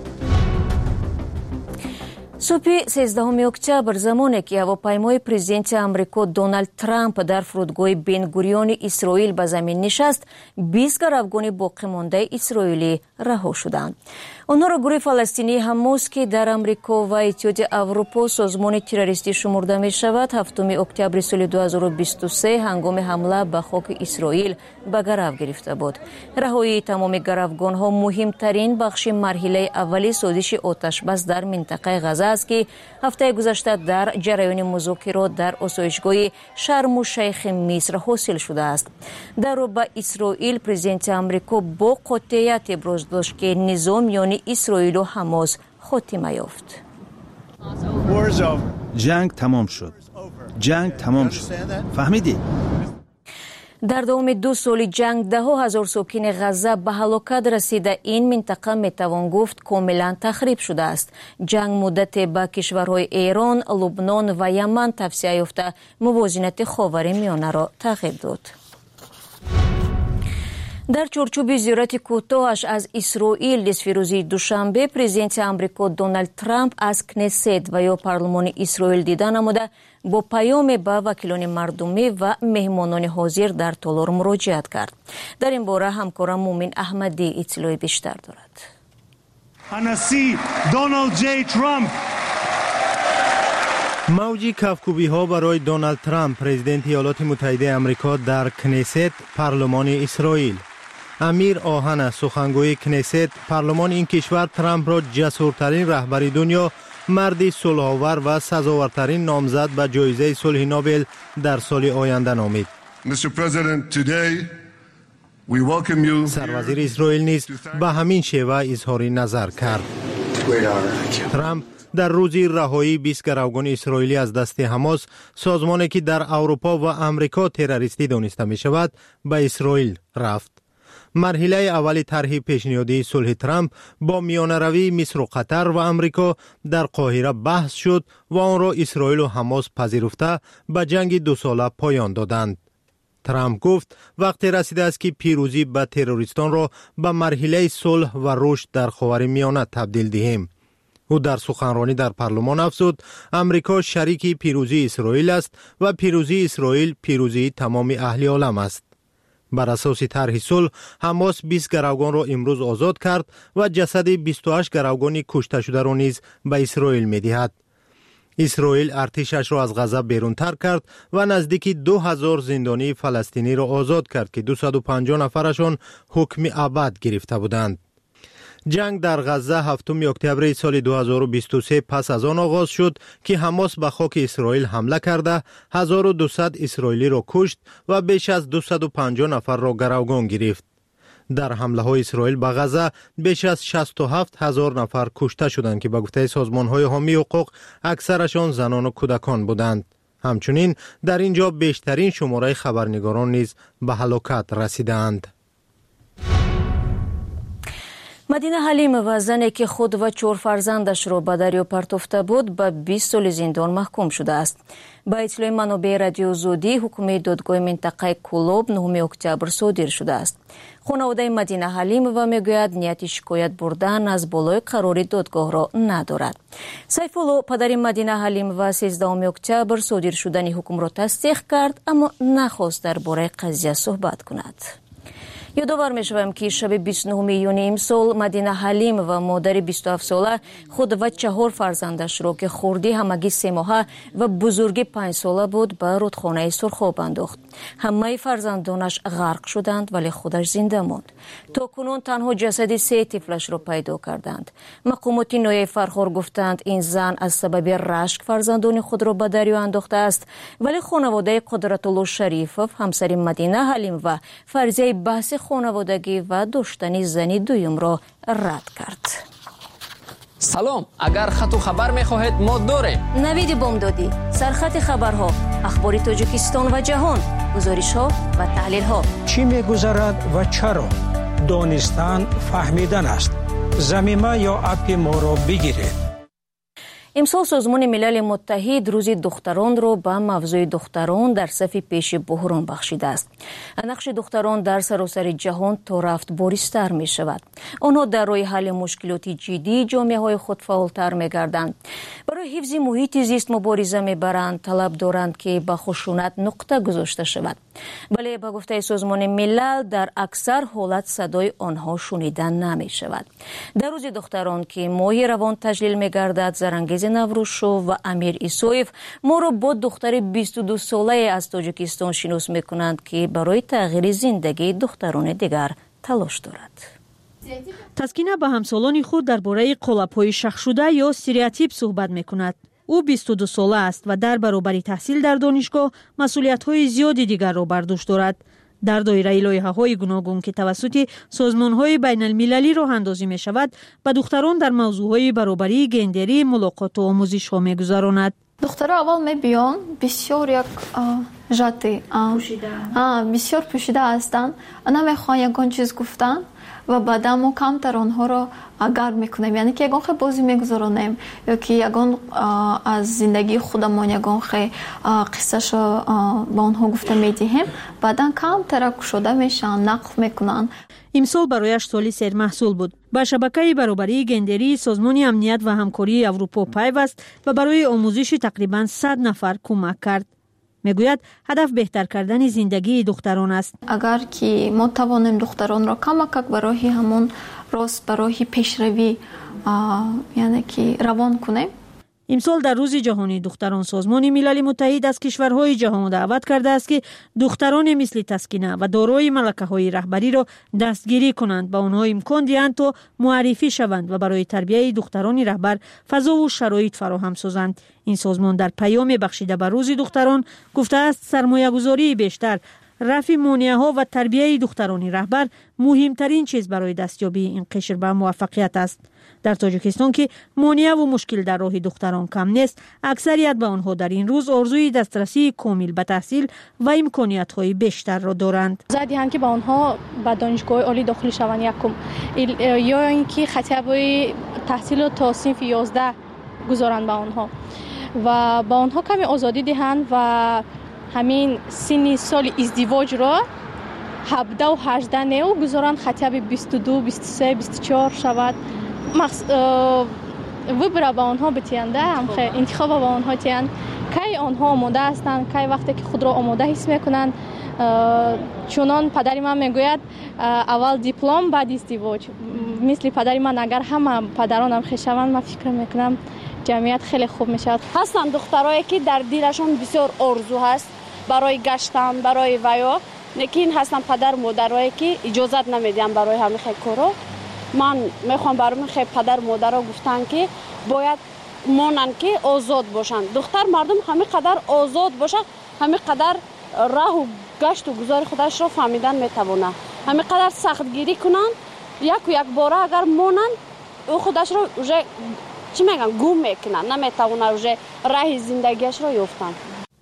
صبح 13 اکتبر زمانی که هواپیمای پرزیدنت آمریکا دونالد ترامپ در فرودگاه بن گوریون اسرائیل به زمین نشست، 20 گروگان باقی مانده اسرائیلی رها شدند. آنها را گروه فلسطینی حماس که در آمریکا و اتحادیه اروپا سازمان تروریستی شمرده می شود، 7 اکتبر سال 2023 هنگام حمله به خاک اسرائیل به گرو گرفته بود. رهایی تمام گروگان ها مهمترین بخش مرحله اولی سازش آتش بس در منطقه غزه است که هفته گذشته در جریان مذاکرات در آسایشگاه شرم الشیخ مصر حاصل شده است. در رو به اسرائیل پرزیدنت آمریکا با قاطعیت ابراز داشت که نظام میان اسرائیل و حماس خاتمه یافت. جنگ تمام شد. جنگ تمام شد. فهمیدی؟ در دوام 2 سال جنگ 10,000 ساکن غزه به هلاکت رسیده. این منطقه میتوان گفت کاملا تخریب شده است. جنگ مدت به کشورهای ایران، لبنان و یمن توسعه یافته موازنه خاورمیانه را تغییر داد. در چارچوب زیارت کوتاهش از اسرائیل نصف روزی دوشنبه، پرزیدنت آمریکا دونالد ترامپ از کنست و یا پارلمان اسرائیل دیدن نموده با پیام به وکیلان مردمی و مهمانان حاضر در تالار مراجعت کرد. در این باره همکارم مومن احمدی اطلاع بیشتر دارد. انسی دونالد جی ترامپ. موج کفکوبی ها برای دونالد ترامپ پرزیدنت ایالات متحده آمریکا در کنست پارلمان اسرائیل. امیر آهن سخنگوی کنست پارلمان این کشور ترامپ را جسورترین رهبر دنیا، مردی صلح‌آور و سزاوارترین نامزد به جایزه صلح نوبل در سال آینده نامید. سروزیر اسرائیل نیز به همین شیوه اظهار نظر کرد. ترامپ در روز رهایی 20 گروگان اسرائیلی از دست حماس، سازمانی که در اروپا و امریکا تروریستی دانسته می شود، به اسرائیل رفت. مرحله اول طرح پیشنهادی صلح ترامپ با میانه‌روی مصر و قطر و امریکا در قاهره بحث شد و آن را اسرائیل و حماس پذیرفته به جنگ 2 ساله پایان دادند. ترامپ گفت وقتی رسیده است که پیروزی به تروریستان را به مرحله صلح و رشد در خاورمیانه تبدیل دهیم. او در سخنرانی در پارلمان افزود امریکا شریک پیروزی اسرائیل است و پیروزی اسرائیل پیروزی تمام اهل عالم است. بر اساس طرح صلح، حماس 20 گروگان را امروز آزاد کرد و جسد 28 گروگان کشته شده را نیز به اسرائیل می‌دهد. اسرائیل ارتشش را از غزه بیرون تر کرد و نزدیک 2000 زندانی فلسطینی را آزاد کرد که 250 نفرشان حکم ابد گرفته بودند. جنگ در غزه 7 اکتبر سال 2023 پس از آن آغاز شد که حماس به خاک اسرائیل حمله کرده 1200 اسرائیلی را کشت و بیش از 250 نفر را گروگان گرفت. در حمله های اسرائیل به غزه بیش از 67,000 نفر کشته شدند که به گفته سازمان های حامی حقوق اکثرشان زنان و کودکان بودند. همچنین در اینجا بیشترین شماره خبرنگاران نیز به هلاکت رسیدند. مدینه حلیمова زنی که خود و 4 فرزندش را به دریا پرتافته بود به 20 سال زندان محکوم شده است. با اطلاع منابع رادیو زودی حکم دادگاه منطقه کولوب 9 اکتبر صادر شده است. خانواده مدینه حلیمова میگوید نیت شکایت بردن از بالای قرار دادگاه را ندارد. سیف الله پدر مدینه حلیمова 13 اکتبر صادر شدن حکم را تصدیق کرد اما نخواست درباره قضیه صحبت کند. یادآور می‌شوم که شب 29 ژوئیه امسال مدینه حلیمова مادر 27 ساله خود و 4 فرزندش را که خردی همگی 3 ماهه و بزرگی 5 ساله بود به رودخانه سرخاب انداخت. همه فرزندانش غرق شدند ولی خودش زنده ماند. تاکنون تنها جسد 3 طفلش را پیدا کردند. مقامات ناحیه فرخار گفتند این زن از سبب رشک فرزندان خود را به دریا انداخته است ولی خانواده قدرت الله شریفов همسر مدینه حلیمova فرضیه بحث خانوادگی و داشتن زنی دویم را رد کرد. سلام، اگر خط و خبر می‌خواهید ما داریم. نوید بامدادی، سرخط خبرها، اخبار تاجیکستان و جهان، گزارش‌ها و تحلیل‌ها. چی می‌گذرد و چرا؟ دانستن فهمیدن است. ضمیمه یا اپ ما را بگیرید. امسال سازمان ملل متحد روز دختران را به موضوع دختران در صف پیش بحران بخشیده است. نقش دختران در سراسر جهان تا رفت بارزتر می شود. آنها در راه حل مشکلات جدی جامعه های خود فعالتر می گردند. برای حفظ محیط زیست مبارزه می برند، طلب دارند که به خشونت نقطه گذاشته شود. ولی به گفته سازمان ملل در اکثر حالت صدای آنها شنیده نمی شود. در روز دختران که ماه روان تجلیل می گردد، زرنگیز نوروشو و امیر ایسویف ما را با دختر 22 ساله از تاجیکستان شناس می کنند که برای تغییر زندگی دختران دیگر تلاش دارد. تسکینه با همسالان خود درباره قالب‌های شخص شده یا استریوتیپ صحبت می کند. او 22 ساله است و در برابر تحصیل در دانشگاه مسئولیت‌های زیادی دیگر را بر دوش دارد. در دایره لایحه‌های گوناگون که توسط سازمان‌های بین‌المللی راه اندازی می‌شود، به دختران در موضوع‌های برابری گندری ملاقات و آموزش‌ها می‌گذراند. دخترها اول می‌بیان بسیار یک ژاتی بسیار پوشیده هستند. نمی‌خوان یگان چیز گفتن و بعدا ما کمتر آنها را گرم میکنیم، یعنی که یگان خیلی بازی میگذارانیم یا که یگان از زندگی خودمان یگان خیلی قصهش با آنها گفته میدهیم، بعدا کمتر کشوده میشن، نقل میکنن. امسال برایش سالی سرمحصول بود. با شبکه برابری گندری سازمان امنیت و همکاری اروپا پیوست و برای آموزش تقریبا 100 نفر کمک کرد. میگوید هدف بهتر کردن زندگی دختران است. اگر که ما توانیم دختران را کمک برای همون راست برای پیشروی یعنی که روان کنیم. امسال در روز جهانی دختران سازمان ملل متحد از کشورهای جهان دعوت کرده است که دختران مثل تسکینه و دارای ملکه‌های رهبری را دستگیری کنند، به آنها امکان دهند تا معرفی شوند و برای تربیت دختران رهبر فضا و شرایط فراهم سازند. این سازمان در پیام بخشیده به روز دختران گفته است سرمایه‌گذاری بیشتر، رفع مانع‌ها و تربیت دختران رهبر مهمترین چیز برای دستیابی این قشر به موفقیت است. در تاجیکستان که مانع و مشکل در راه دختران کم نیست، اکثریت به آنها در این روز آرزوی دسترسی کامل به تحصیل و امکانیت‌های بیشتر را دارند. زدی‌اند که با آنها به دانشگاه عالی داخل شوند یکم یا اینکه خطابه تحصیل تا صنف 11 گذارند به آنها و با آنها کمی آزادی دهند و همین سن سال ازدواج را 17 و 18 نیو گذارند، خطاب 22 23 24 شود. وبره با آنها بتیانده هم خیلی انتخاب با آنها تیان کی آنها آماده هستند، کی وقتی که خود را آماده حس میکنند. چونان پدر من میگوید اول دیپلم بعد ازدواج. مثل پدر من اگر همه پدرانم خشوند، من فکر میکنم جمعیت خیلی خوب میشد. هستن دخترایی که در دلشون بسیار آرزو هست برای گشتن، برای ویا، لیکن هستن پدر مادرایی که اجازت نمیدن برای همین کارا. من میخوام برام خیلی پدر مادرها گفتن که باید مانند که آزاد باشن. دختر مردم همه قدر آزاد باشه، همه قدر راه و گشت و گذار خودش را فهمیدن میتونه. همه قدر سخت گیری کنن، یک باره اگر مانند او خودش را уже چی میگن گم میکنن، نمیتونه уже راه زندگیش را یافتن.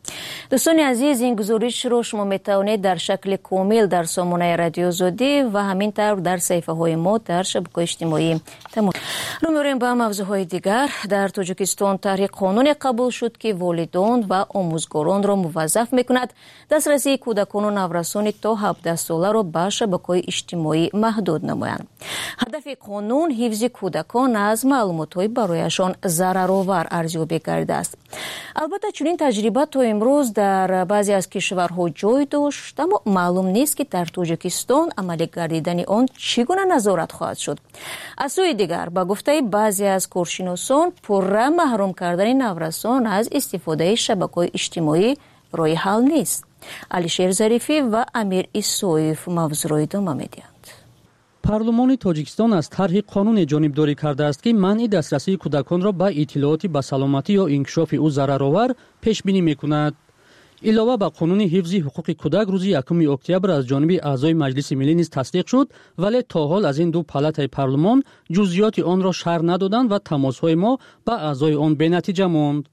دوستان عزیز، این گزارش رو شما میتوانید در شکل کامل در سامانه رادیو آزادی و همینطور در صفحه های ما در شبکه‌های اجتماعی تماشا. رو می‌ریم به موضوعهای دیگر. در تاجیکستان طرح قانون قبول شد که والدان و آموزگاران را موظف میکند دسترسی کودکان و نورسان تا 17 ساله را به شبکه‌های اجتماعی محدود نمایند. هدف قانون حفظ کودکان از معلومات‌های برایشان ضررآور ارزیابی کرده است. البته چنین تجربه تا امروز در بعضی از کشورها جای داشت، اما معلوم نیست که در تاجیکستان عملی گردیدن آن چگونه نظارت خواهد شد. از سوی دیگر با گفته بعضی از کارشناسان پرره محروم کردن نورسان از استفاده شبکه‌های اجتماعی راه حل نیست. علیشیر ظریفی و امیر ایسویف موضوع را ادامه می‌دهند. پارلمان تاجیکستان از طرح قانون جانبداری کرده است که منع دسترسی کودکان را به اطلاعات به سلامتی یا انکشاف او ضررآور پیش بینی می‌کند. علاوه بر قانون حفظ حقوق کودک روز 1 اکتبر از جانب اعضای مجلس ملی نیز تصدیق شد، ولی تا حال از این دو پالاتای پارلمان جزئیات آن را شرح ندادند و تماس‌های ما با اعضای آن بی‌نتیجه ماند.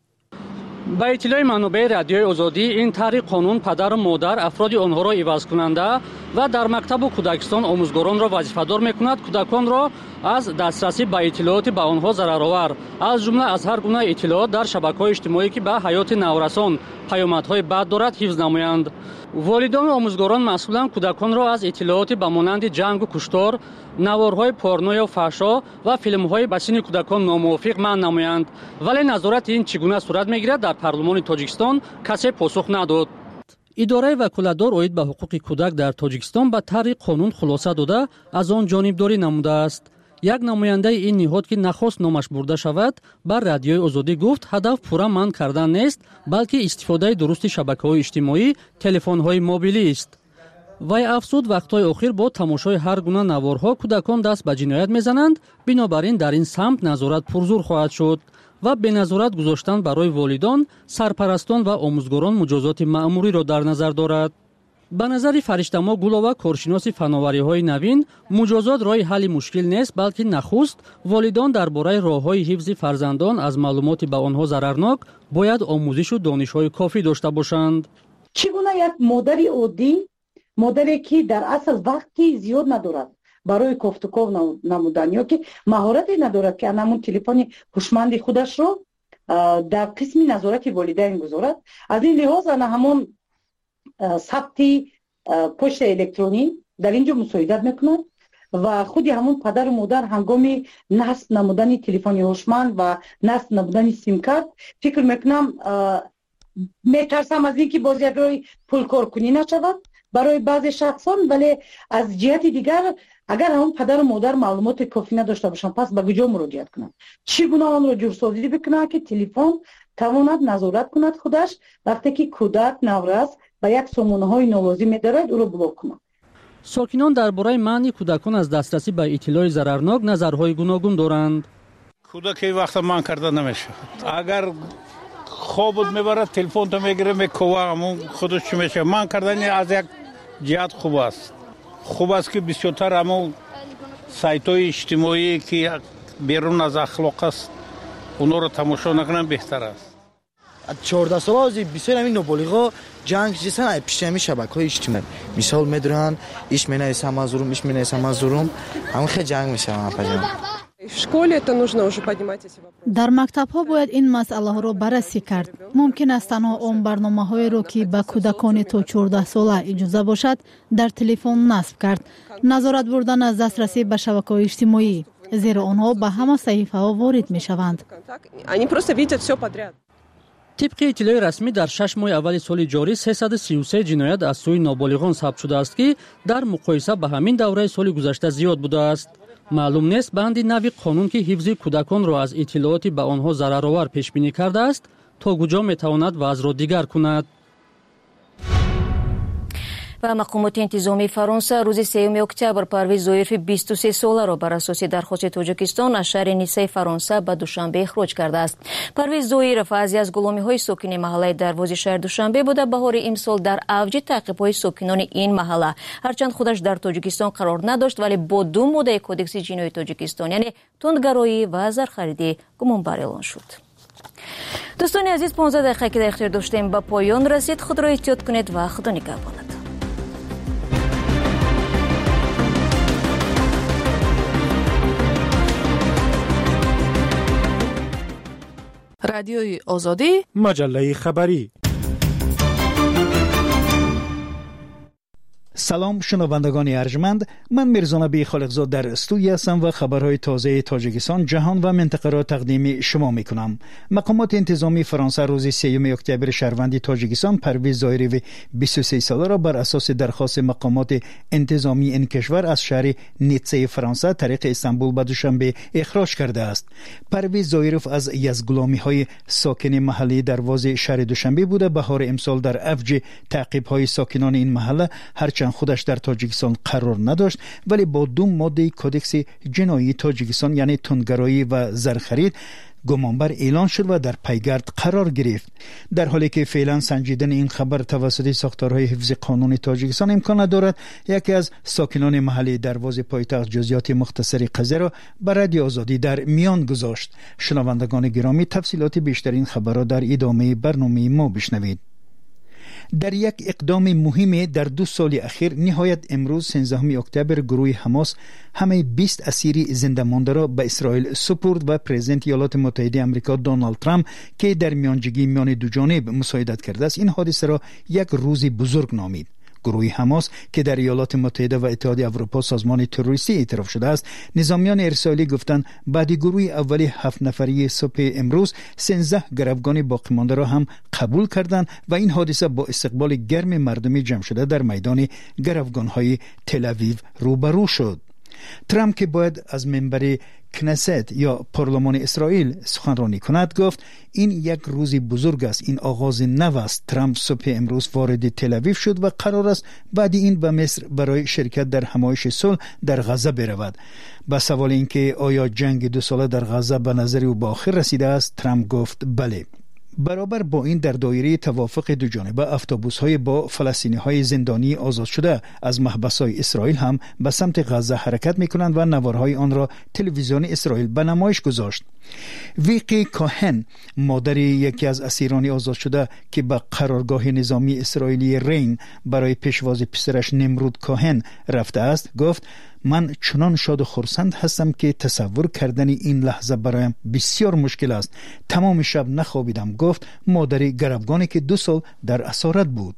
با اطلاع منابع رادیوی آزادی، این طرح قانون پدر و مادر افراد آنها را عوض کننده و در مکتب و کودکستان آموزگاران را وظیفه‌دار می‌کند کودکان را از دسترسی به اطلاعات به آنها ضررآور از جمله از هر گونه اطلاعات در شبکه‌های اجتماعی که به حیات نورسان پیامدهای بد دارد حفظ نمایند. والدان و آموزگاران مسئولان کودکان را از اطلاعات به مانند جنگ و کشتار، نوارهای پورنو یا فحشا و فیلم‌های به سن کودکان ناموافق منع نمایند. ولی نظارت این چگونه صورت می‌گیرد در پارلمان تاجیکستان کسی پاسخ نداد. اداره وکالتدار اوید به حقوق کودک در تاجیکستان به طرح قانون خلاصه داده از آن جانبداری نموده است. یک نماینده این نهاد که نخواست نامش برده شود بر رادیوی آزادی گفت هدف پورا منع کردن نیست، بلکه استفاده درست شبکه‌های اجتماعی، تلفن‌های موبیلی است. وی افزود وقت‌های اخیر با تماشای هر گونه نوارها کودکان دست به جنایت می‌زنند، بنابراین در این سمت نظارت پرزور خواهد شد و به نظارت گذاشتن برای والدان، سرپرستان و آموزگاران مجازات مأموری را در نظر دارد. به نظر فرشته‌ما گلووا کارشناس فناوری‌های نوین، مجازات راه حل مشکل نیست، بلکه نخست والدان درباره راه‌های حفظ فرزندان از معلومات به آنها ضررناک باید آموزش و دانش‌های کافی داشته باشند. چگونه یک مادری عادی، مادری که در اصل وقتی زیاد ندارد برای گفتگو نمودن یا که مهارتی ندارد که همون تلفن هوشمند خودش رو در قسم نظارت والدین گذارد، از این لحاظ همون ثبت پشت الکترونی در اینجا مساعدت میکنند و خودی همون پدر و مادر هنگام نصب نمودن تلفن هوشمند و نصب نمودن سیم کارت فکر میکنم میترسم از اینکه باز یک روی پول کارکنی نشود برای بعضی شخصان، ولی از جهت دیگر اگر همون پدر و مادر معلومات کافی نداشته باشن پس به کجا مراجعت کنند؟ چگونه آن را جورسازی بکنند که تلفن تواند نظارت کند خودش وقتی که کودک نورس و یک سامانه‌های نوازی می‌دارد او را بلاک کنند. ساکنان درباره منع کودکان از دسترسی به اطلاع ضررناک نظرهای گوناگون دارند. کودک وقت من کرده نمیشه. اگر خواب میبره تلفن تو میگیره میکوه همون خودش چی میشه. من کردن از یک جهت خوب است. خوب است که بسیارتر همون سایت‌های اجتماعی که بیرون از اخلاق است اونا رو تماشا نکنن بهتر است. 14 ساله بسیار همین نابالغا جنگ جسن پیش همین شبکه‌های اجتماعی مثال میدونن ایش مینایسم مزورم ایش مینایسم مزورم همون خیلی جنگ میشه همه. در مکتب‌ها باید این مسئله را بررسی کرد. ممکن است تنها آن برنامه‌هایی را که به کودکان تا 14 ساله اجازه باشد در تلفن نصب کرد. نظارت بردن از دسترسی به شبکه‌های اجتماعی، زیرا آنها به همه صحیفه‌ها وارد می‌شوند. طبق اطلاع رسمی در 6 ماه اول سال جاری 333 جنایت از سوی نابالغان ثبت شده است که در مقایسه با همین دوره سال گذشته زیاد بوده است. معلوم نیست بند نوی قانون که حفظ کودکان را از اطلاعات به آنها ضررآور پیش بینی کرده است تا کجا میتواند وضع را دیگر کند. و مقامات انتظامی فرانسه روز 3 اکتبر پرویز زویرف 23 ساله را بر اساس درخواست تاجیکستان از شهر نیسه فرانسه به دوشنبه اخراج کرده است. پرویز زویرف از گلامی‌های ساکن محله دروازه شهر دوشنبه بوده. بهار امسال در اوج تعقیب‌های ساکنان این محله هرچند خودش در تاجیکستان قرار نداشت ولی با 2 ماده کدکس جنایی تاجیکستان یعنی تندگرایی و زرخریدی گمانبر اعلان شد. دوستان عزیز 15 دقیقه که در اختیار داشتیم به پایان رسید. خود را احتیاط کنید و خدا نگهباند. رادیوی آزادی، مجله خبری. سلام شنوندگان ارجمند، من میرزا نبی خالقزاد در استودیو هستم و خبرهای تازه تاجیکستان، جهان و منطقه را تقدیم شما میکنم. مقامات انتظامی فرانسه روز 3 اکتبر شهروند تاجیکستان پرویز زویرف 23 ساله را بر اساس درخواست مقامات انتظامی این کشور از شهر نیتسه فرانسه طریق استانبول به دوشنبه اخراج کرده است. پرویز زویرف از یزگلامی‌های ساکن محله دروازه شهر دوشنبه بوده. بهار امسال در اوج تعقیب‌های ساکنان این محله هرچند خودش در تاجیکستان قرار نداشت ولی با 2 ماده کدکس جنایی تاجیکستان یعنی تندگرایی و زرخرید گمانبر اعلان شد و در پیگرد قرار گرفت. در حالی که فعلا سنجیدن این خبر توسط ساختارهای حفظ قانون تاجیکستان امکان ندارد، یکی از ساکنان محله دروازه پایتخت جزئیات مختصری قضیه را بر رادیو آزادی در میان گذاشت. شنوندگان گرامی، تفصیلات بیشتر این خبر را در ادامه برنامه ما بشنوید. در یک اقدام مهم در 2 سال اخیر، نهایت امروز 13 اکتبر گروه حماس همه 20 اسیر زنده مانده را به اسرائیل سپرد و پرزیدنت ایالات متحده آمریکا دونالد ترامپ که در میانجیگی میان دو جانب مساعدت کرده است این حادثه را یک روز بزرگ نامید. گروه حماس که در ایالات متحده و اتحادیه اروپا سازمان تروریستی اعتراف شده است، نظامیان اسرائیلی گفتند بعد گروه اولی 7 نفری صبح امروز 13 گروگان باقی مانده را هم قبول کردند و این حادثه با استقبال گرم مردمی جمع شده در میدان گروگان‌های تل آویو روبرو شد. ترامپ که باید از منبر کنست یا پارلمان اسرائیل سخنرانی کند گفت این یک روز بزرگ است، این آغاز نو است. ترامپ صبح امروز وارد تل آویو شد و قرار است بعد این به مصر برای شرکت در همایش صلح در غزه برود. با سوال اینکه آیا جنگ 2 ساله در غزه به نظر او به آخر رسیده است، ترامپ گفت بله. برابر با این در دایره توافق دو جانبه اتوبوس‌های با فلسطینی‌های زندانی آزاد شده از محبس‌های اسرائیل هم به سمت غزه حرکت می‌کنند و نوارهای آن را تلویزیون اسرائیل به نمایش گذاشت. ویقی کاهن، مادر یکی از اسیران آزاد شده که به قرارگاه نظامی اسرائیلی رین برای پیشواز پسرش نمرود کاهن رفته است، گفت من چنان شاد و خرسند هستم که تصور کردن این لحظه برایم بسیار مشکل است. تمام شب نخوابیدم، گفت مادر گروگانی که 2 سال در اسارت بود.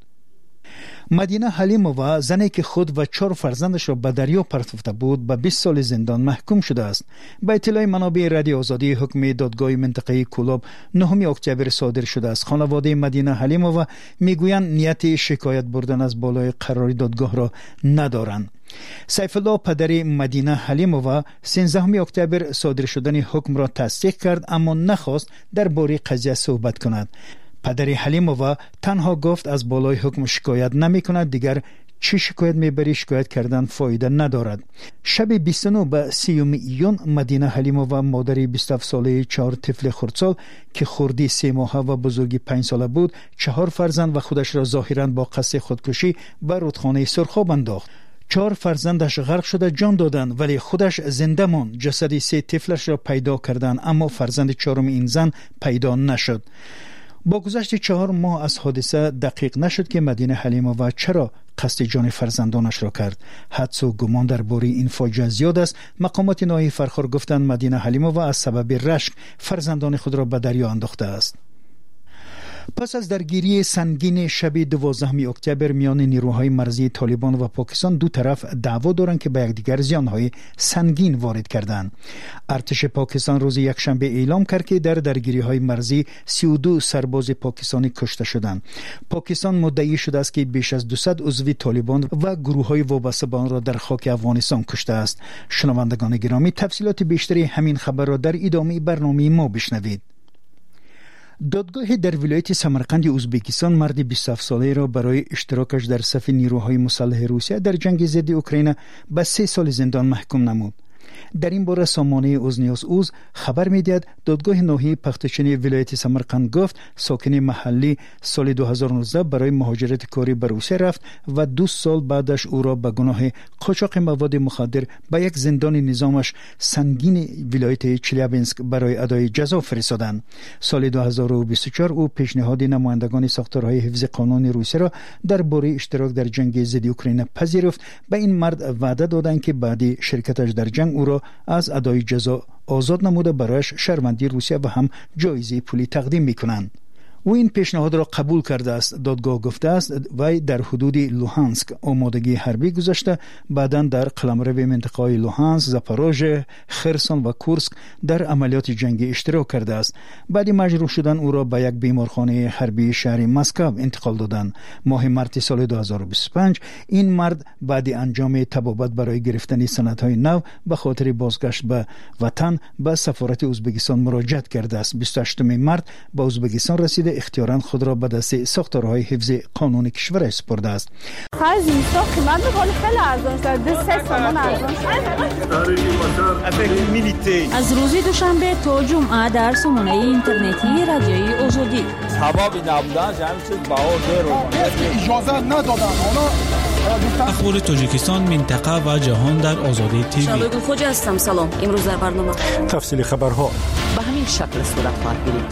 مدینه حلیمووا، زنی که خود و 4 فرزندش را به دریا پرتافته بود، به 20 سال زندان محکوم شده است. به اطلاع منابع رادیو آزادی، حکم دادگاه منطقه کولاب 9 اکتبر صادر شده است. خانواده مدینه حلیمووا میگویند نیت شکایت بردن از بالای قرار دادگاه را ندارند. سیف الله پدر مدینه حلیمووا 13 اکتبر صادر شدن حکم را تصدیق کرد اما نخواست درباره قضیه صحبت کند. پدر حلیمووا تنها گفت از بالای حکم شکایت نمی کند، دیگر چی شکایت میبری؟ شکایت کردن فایده ندارد. شب 29 به 30 ایون مدینه حلیمووا، مادر 27 ساله 4 طفل خردسال که خردی 3 ماهه و بزرگی 5 ساله بود، 4 فرزند و خودش را ظاهرا با قصد خودکشی به رودخانه سرخاب انداخت. 4 فرزندش غرق شده جان دادند ولی خودش زنده ماند. جسد 3 طفلش را پیدا کردند اما فرزند 4 این زن پیدا نشد. با گذشت 4 ماه از حادثه دقیق نشد که مدینه حلیمووا چرا قصد جان فرزندانش را کرد. حدس و گمان درباره این فاجعه زیاد است. مقامات ناحیه فرخار گفتند مدینه حلیمووا از سبب رشک فرزندان خود را به دریا انداخته است. پس از درگیری سنگین شب 12 اکتبر میان نیروهای مرزی طالبان و پاکستان، دو طرف دعوا دارند که به یکدیگر زیانهای سنگین وارد کردند. ارتش پاکستان روز یکشنبه اعلام کرد که در درگیری‌های مرزی 32 سرباز پاکستانی کشته شدند. پاکستان مدعی شده است که بیش از 200 عضو طالبان و گروه‌های وابسته به آن را در خاک افغانستان کشته است. شنوندگان گرامی، تفصیلات بیشتری همین خبر را در ادامه برنامه ما بشنوید. دادگاه در ولایت سمرقند ازبکستان مرد 27 ساله را برای اشتراکش در صف نیروهای مسلح روسیه در جنگ ضد اوکراین به 3 سال زندان محکوم نمود. در این باره سامانه اوزنیوز اوز خبر می‌دهد دادگاه ناحیه پختچنی ولایت سمرقند گفت ساکن محلی سال 2019 برای مهاجرت کاری به روسیه رفت و 2 سال بعدش او را به گناه قاچاق مواد مخدر به یک زندان نظامش سنگین ولایت چلیابینسک برای ادای جزا فرستادند. سال 2024 او پیشنهاد نمایندگان ساختارهای حفظ قانون روسیه را درباره اشتراک در جنگ ضد اوکراین پذیرفت. به این مرد وعده دادند که بعد شرکتش در جنگ او را از ادای جزا آزاد نموده برایش شهروندی روسیه و هم جایزه پولی تقدیم میکنند. او این پیشنهاد را قبول کرده است. دادگاه گفته است وی در حدود لوهانسک آمادگی حربی گذاشته، بعداً در قلمرو منطقه‌های لوهانسک، زاپاروژه، خرسون و کورسک در عملیات جنگی اشتراک کرده است. بعد مجروح شدن او را به یک بیمارخانه حربی شهر مسکو انتقال دادند. ماه مارس سال 2025 این مرد بعد انجام تبابت برای گرفتن سندهای نو به خاطر بازگشت به وطن به سفارت ازبکستان مراجعت کرده است. 28 مرد به ازبکستان رسیده اختیاراً خود را به دست ساختارهای حفظ قانون کشور سپرده است. از این قیمت خیلی ارزان شده، 3 تومان ارزان شده. از روز دوشنبه تا جمعه در سامانه اینترنتی رادیوی آزادی. سببی نبودنش همین چیز بها زیرو اجازه ندادن. اخبار تاجیکستان، منطقه و جهان در آزادی تیوی. شبگون خوجه هستم. سلام. امروز در برنامه تفصیل خبرها به همین شکل صورت خواهد گرفت.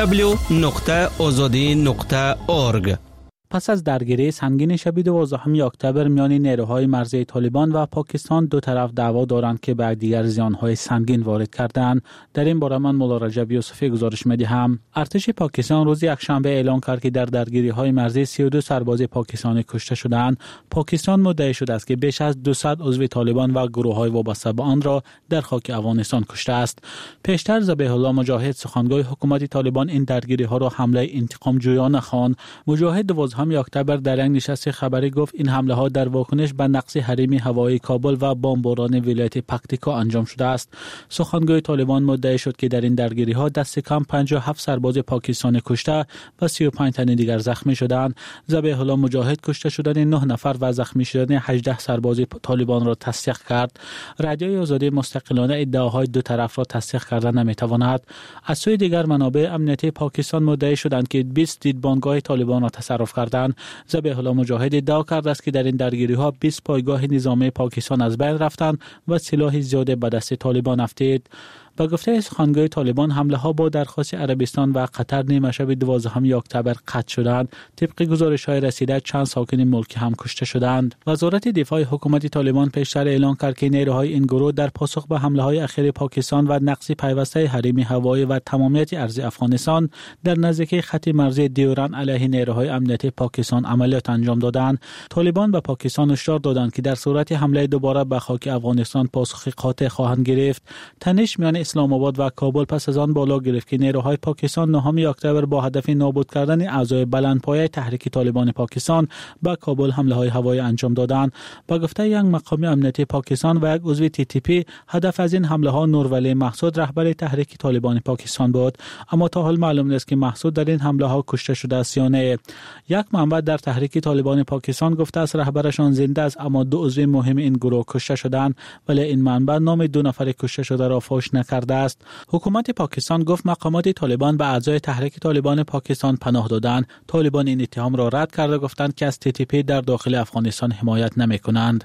www.azadi.org. پس از درگیری سنگین شب 12 اکتبر میان نیروهای مرزی طالبان و پاکستان، دو طرف دعوا دارند که به دیگر زیانهای سنگین وارد کردند. در این باره من مولا رجب یوسفی گزارش می‌دهم. ارتش پاکستان روز یکشنبه اعلام کرد که در درگیری‌های مرزی 32 سرباز پاکستانی کشته شدند. پاکستان مدعی شده است که بیش از 200 عضو طالبان و گروه‌های وابسته به آن را در خاک افغانستان کشته است. پیشتر ذبیح الله مجاهد، سخنگوی حکومت طالبان، این درگیری‌ها را حمله انتقام جویانه خواند. مجاهد 12 اکتبر در یک نشست خبری گفت این حمله ها در واکنش به نقض حریم هوایی کابل و بمباران ولایت پکتیکا انجام شده است. سخنگوی طالبان مدعی شد که در این درگیری ها دست کم 57 سرباز پاکستانی کشته و 35 تن دیگر زخمی شدند. ذبیح الله مجاهد کشته شدن 9 نفر و زخمی شدن 18 سرباز طالبان را تصدیق کرد. رادیوی آزادی مستقلانه ادعاهای دو طرف را تصدیق کرده نمیتواند. از سوی دیگر منابع امنیتی پاکستان مدعی شدند که 20 دیدبانگاه طالبان را تصرف کردند. ذبیح الله مجاهد ادعا کرده است که در این درگیری‌ها 20 پایگاه نظامی پاکستان از بین رفتند و سلاح زیاده به دست طالبان افتید. با گفته سخنگوی طالبان، حمله ها با درخواست عربستان و قطر نیمه شب 12 اکتبر قطع شدند. طبق گزارش‌های رسیده چند ساکن ملکی هم کشته شدند. وزارت دفاع حکومت طالبان پیشتر اعلام کرد که نیروهای این گروه در پاسخ به حمله‌های اخیر پاکستان و نقض پیوسته حریم هوایی و تمامیت ارضی افغانستان در نزدیکی خط مرزی دیوران علیه نیروهای امنیتی پاکستان عملیات انجام دادند. طالبان به پاکستان هشدار دادند که در صورت حمله دوباره به خاک افغانستان پاسخ قاطع خواهند گرفت. تنش میان اسلام آباد و کابل پس از آن بالا گرفت که نیروهای پاکستان 9 اکتبر با هدف نابود کردن اعضای بلندپایه تحریک طالبان پاکستان به کابل حمله‌های هوایی انجام دادند. با گفته یک مقام امنیتی پاکستان و یک عضو TTP، هدف از این حمله‌ها نورولی محسود، رهبر تحریک طالبان پاکستان بود، اما تا حال معلوم نیست که محسود در این حمله‌ها کشته شده است یا نه. یک منبع در تحریک طالبان پاکستان گفته است رهبرشان زنده است، اما 2 عضو مهم این گروه کشته شدند، ولی این منبع نام 2 نفر کشته شده را فاش نکرده است. حکومت پاکستان گفت مقامات طالبان به اعضای تحریک طالبان پاکستان پناه دادند. طالبان این اتهام را رد کرده گفتند که از TTP در داخل افغانستان حمایت نمی‌کنند.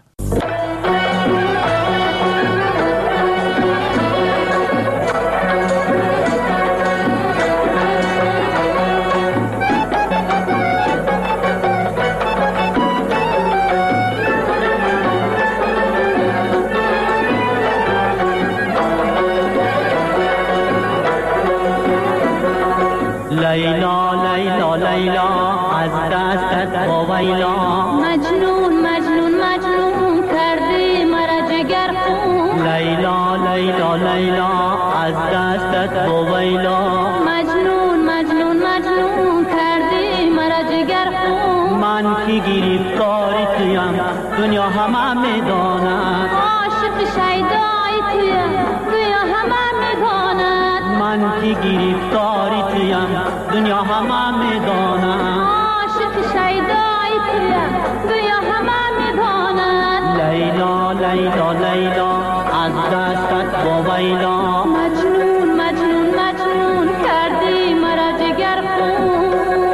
لیلا لیلا لیلا از دستت ویلا، مجنون مجنون مجنون کردی مرا جگر خون. لیلا لیلا لیلا از دستت ویلا، مجنون مجنون مجنون کردی مرا جگر خون. من کی گرفتاری تویم دنیا همه میداند، عاشق شیدای تویم دنیا همه میداند. من کی گرفتاری تویم دنیا همه میدانند عاشق شیدای تویم دنیا همه میدانند لیلا لیلا لیلا از دستت با ویلا مجنون مجنون مجنون کردی مرا جگر خون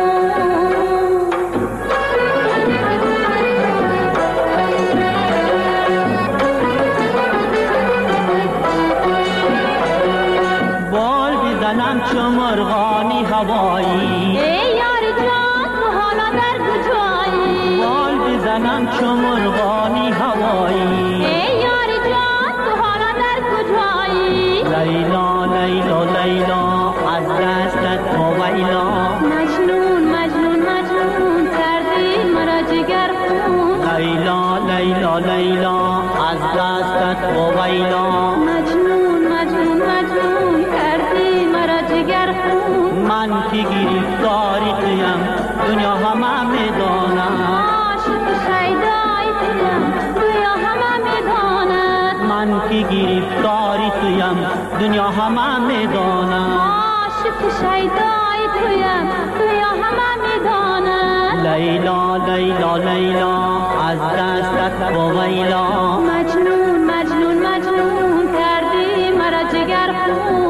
بال بزنم چو مرغانی هوایی ای یار جان تو حالا در کجایی بال بزنم چو مرغانی هوایی ای یار جان تو حالا در کجایی لیلا لیلا لیلا از دستت با ویلا مجنون مجنون مجنون کردی مرا جگر خون لیلا لیلا لیلا از دستت با ویلا مجنون مجنون مجنون کردی مرا جگر خون من که گرفتاری تویم دنیا همه میدانم عاشق شیدای تویم دنیا همه میدانند من که گرفتاری تویم دنیا همه میدانم عاشق شیدای تویم دنیا همه میدانند لیلا لیلا لیلا از دستت با ویلا مجنون مجنون مجنون کردی مرا جگر خون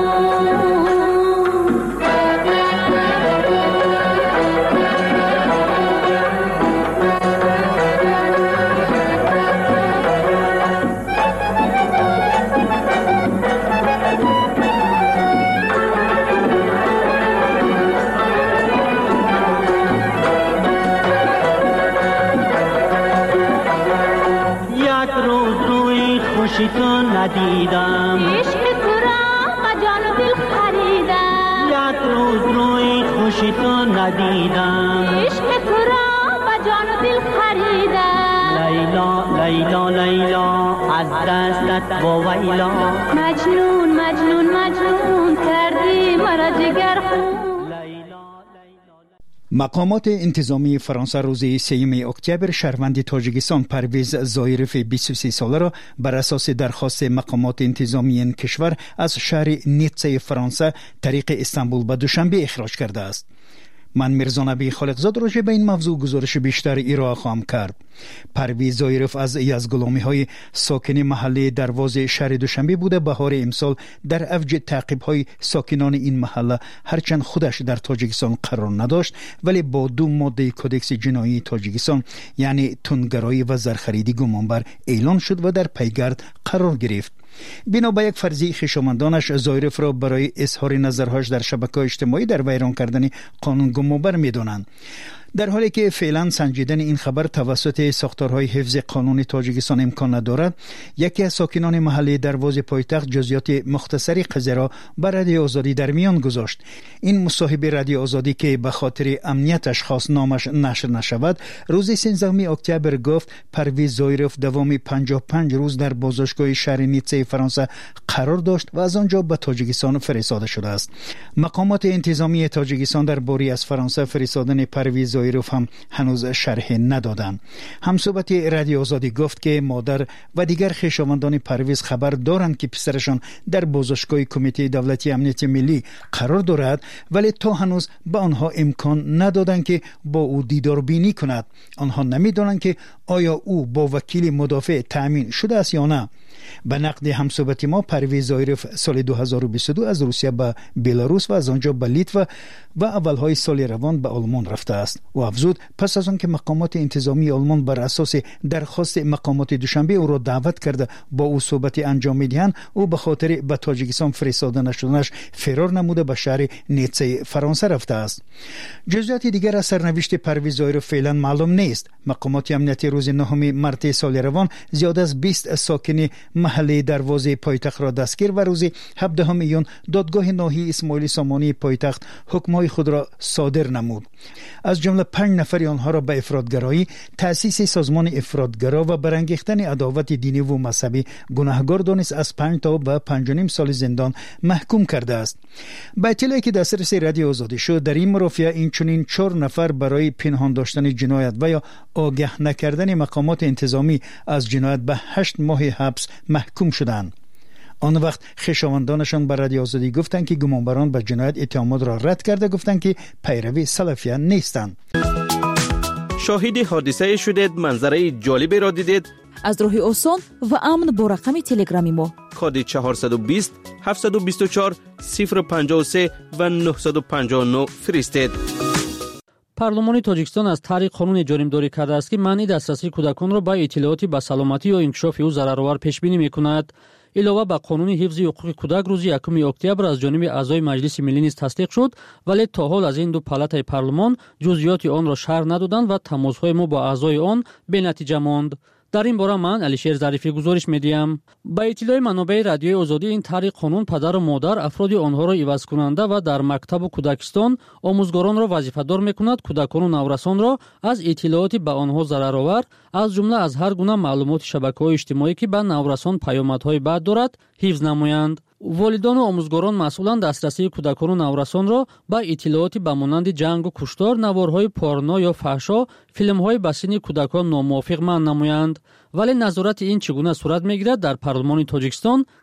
خوشی تو ندیدم عشق تو را با جان و دل خریدم یک روز روی خوشی تو ندیدم عشق تو را با جان و دل خریدم لیلا لیلا لیلا از دستت با ویلا مجنون مجنون مجنون کردی مرا جگر خون مقامات انتظامی فرانسه روز 3 اکتبر شهروند تاجیکستان پرویز زایرف 23 ساله را بر اساس درخواست مقامات انتظامی این کشور از شهر نیتسه فرانسه طریق استانبول به دوشنبه اخراج کرده است. من میرزا نبی خالقزاد راجع به این موضوع گزارش بیشتر ارائه خواهم کرد. پرویز زایرف از غلامی‌های ساکن محله دروازه شهر دوشنبه بوده. بهار امسال در اوج تعقیب‌های ساکنان این محله هرچند خودش در تاجیکستان قرار نداشت ولی با 2 ماده کدکس جنایی تاجیکستان یعنی تندگرایی و زرخریدی گمانبر اعلان شد و در پیگرد قرار گرفت. بنا به یک فرضیه خویشاوندانش زایرف را برای اظهار نظرهاش در شبکه‌های اجتماعی در ویران کردن قانون گمانبر می‌دانند. در حالی که فعلا سنجیدن این خبر توسط ساختارهای حفظ قانون تاجیکستان امکان ندارد، یکی از ساکنان محله دروازه پایتخت جزئیات مختصری قضیه را بر رادیو آزادی در میان گذاشت. این مصاحبه رادیو آزادی که به خاطر امنیتش خواست نامش نشر نشود، روز 13 اکتبر گفت پرویز زایرف دوام 55 روز در بازداشتگاه شهر نیتسه فرانسه قرار داشت و از آنجا به تاجیکستان فرستاده شده است. مقامات انتظامی تاجیکستان درباره از فرانسه فرستادن پرویز زایرف هم هنوز شرح ندادند. همصحبت رادیو آزادی گفت که مادر و دیگر خویشاوندان پرویز خبر دارند که پسرشان در بازداشتگاه کمیته دولتی امنیت ملی قرار دارد ولی تا هنوز به آنها امکان ندادند که با او دیدار بینی کند. آنها نمیدانند که آیا او با وکیل مدافع تأمین شده است یا نه. به نقد همصحبت ما پرویز زایرف سال 2022 از روسیه به بلاروس و از آنجا به لیتوا و اولهای سال روان به آلمان رفته است. و افزود پس از آن که مقامات انتظامی آلمان بر اساس درخواست مقامات دوشنبه او را دعوت کرده با او صحبت انجام میدهند، او به خاطر به تاجیکستان فرستاده نشدنش فرار نموده به شهر نیتسه فرانسه رفته است. جزئیات دیگر از سرنوشت پرویز زایرف فعلا معلوم نیست. مقامات امنیتی روز 9 مارس سال روان زیاد از 20 ساکن محله دروازه پایتخت را دستگیر و روز 17 میلیون دادگاه ناحیه اسماعیل سامانی پایتخت حکم‌های خود را صادر نمود. از جمله 5 نفر آنها را به افراطگرایی، تأسیس سازمان افراطگرا و برانگیختن عداوت دینی و مذهبی گناهکار دانست از 5 تا به 5.5 سال زندان محکوم کرده است. با اطلاعی که دسترس رادیو آزادی شد، در این مرافعه این چنین 4 نفر برای پنهان داشتن جنایت و یا آگاه نکردن مقامات انتظامی از جنایت به 8 ماه حبس محکوم شدند. آن وقت خویشاوندانشان به رادیو آزادی گفتند که گمانبران به جنایت اتهامات را رد کرده، گفتند که پیروی سلفیان نیستند. شاهد حادثه شدید، منظره جالبی را دیدید؟ از راه آسان و امن با رقم تلگرامی ما کد 420 724 053 و 959 فرستید. پارلمان تاجیکستان از طریق قانون جانبداری کرده است که منع دسترسی کودکان را به اطلاعات به سلامتی یا انکشاف او ضررآور پیش بینی می‌کند. علاوه بر قانون حفظ حقوق کودک روز 1 اکتبر از جانب اعضای مجلس ملی نیز تصدیق شد، ولی تا حال از این دو پالاتای پارلمان جزئیات آن را شرح ندادند و تماس‌های ما با اعضای آن بی‌نتیجه ماند. در این باره من علیشیر ظریفی گزارش می‌دهم. با اطلاع منابع رادیوی آزادی، این طریق قانون پدر و مادر افراد آنها را عوض کننده و در مکتب و کودکستان آموزگاران را وظیفه‌دار می‌کند کودکان و نورسان را از اطلاعاتی به آنها ضررآور از جمله از هر گونه معلومات شبکه‌های اجتماعی که به نورسان پیامدهای بد دارد حفظ نمایند. والدان و آموزگاران مسئولان دسترسی کودکان و نورسان را به اطلاعاتی به مانند جنگ و کشتار، نوارهای پورنو یا فحشا، فیلم‌های به سن کودکان ناموافق منع نمایند. ولی نظارت این چگونه صورت می‌گیرد در پارلمان تاجیکستان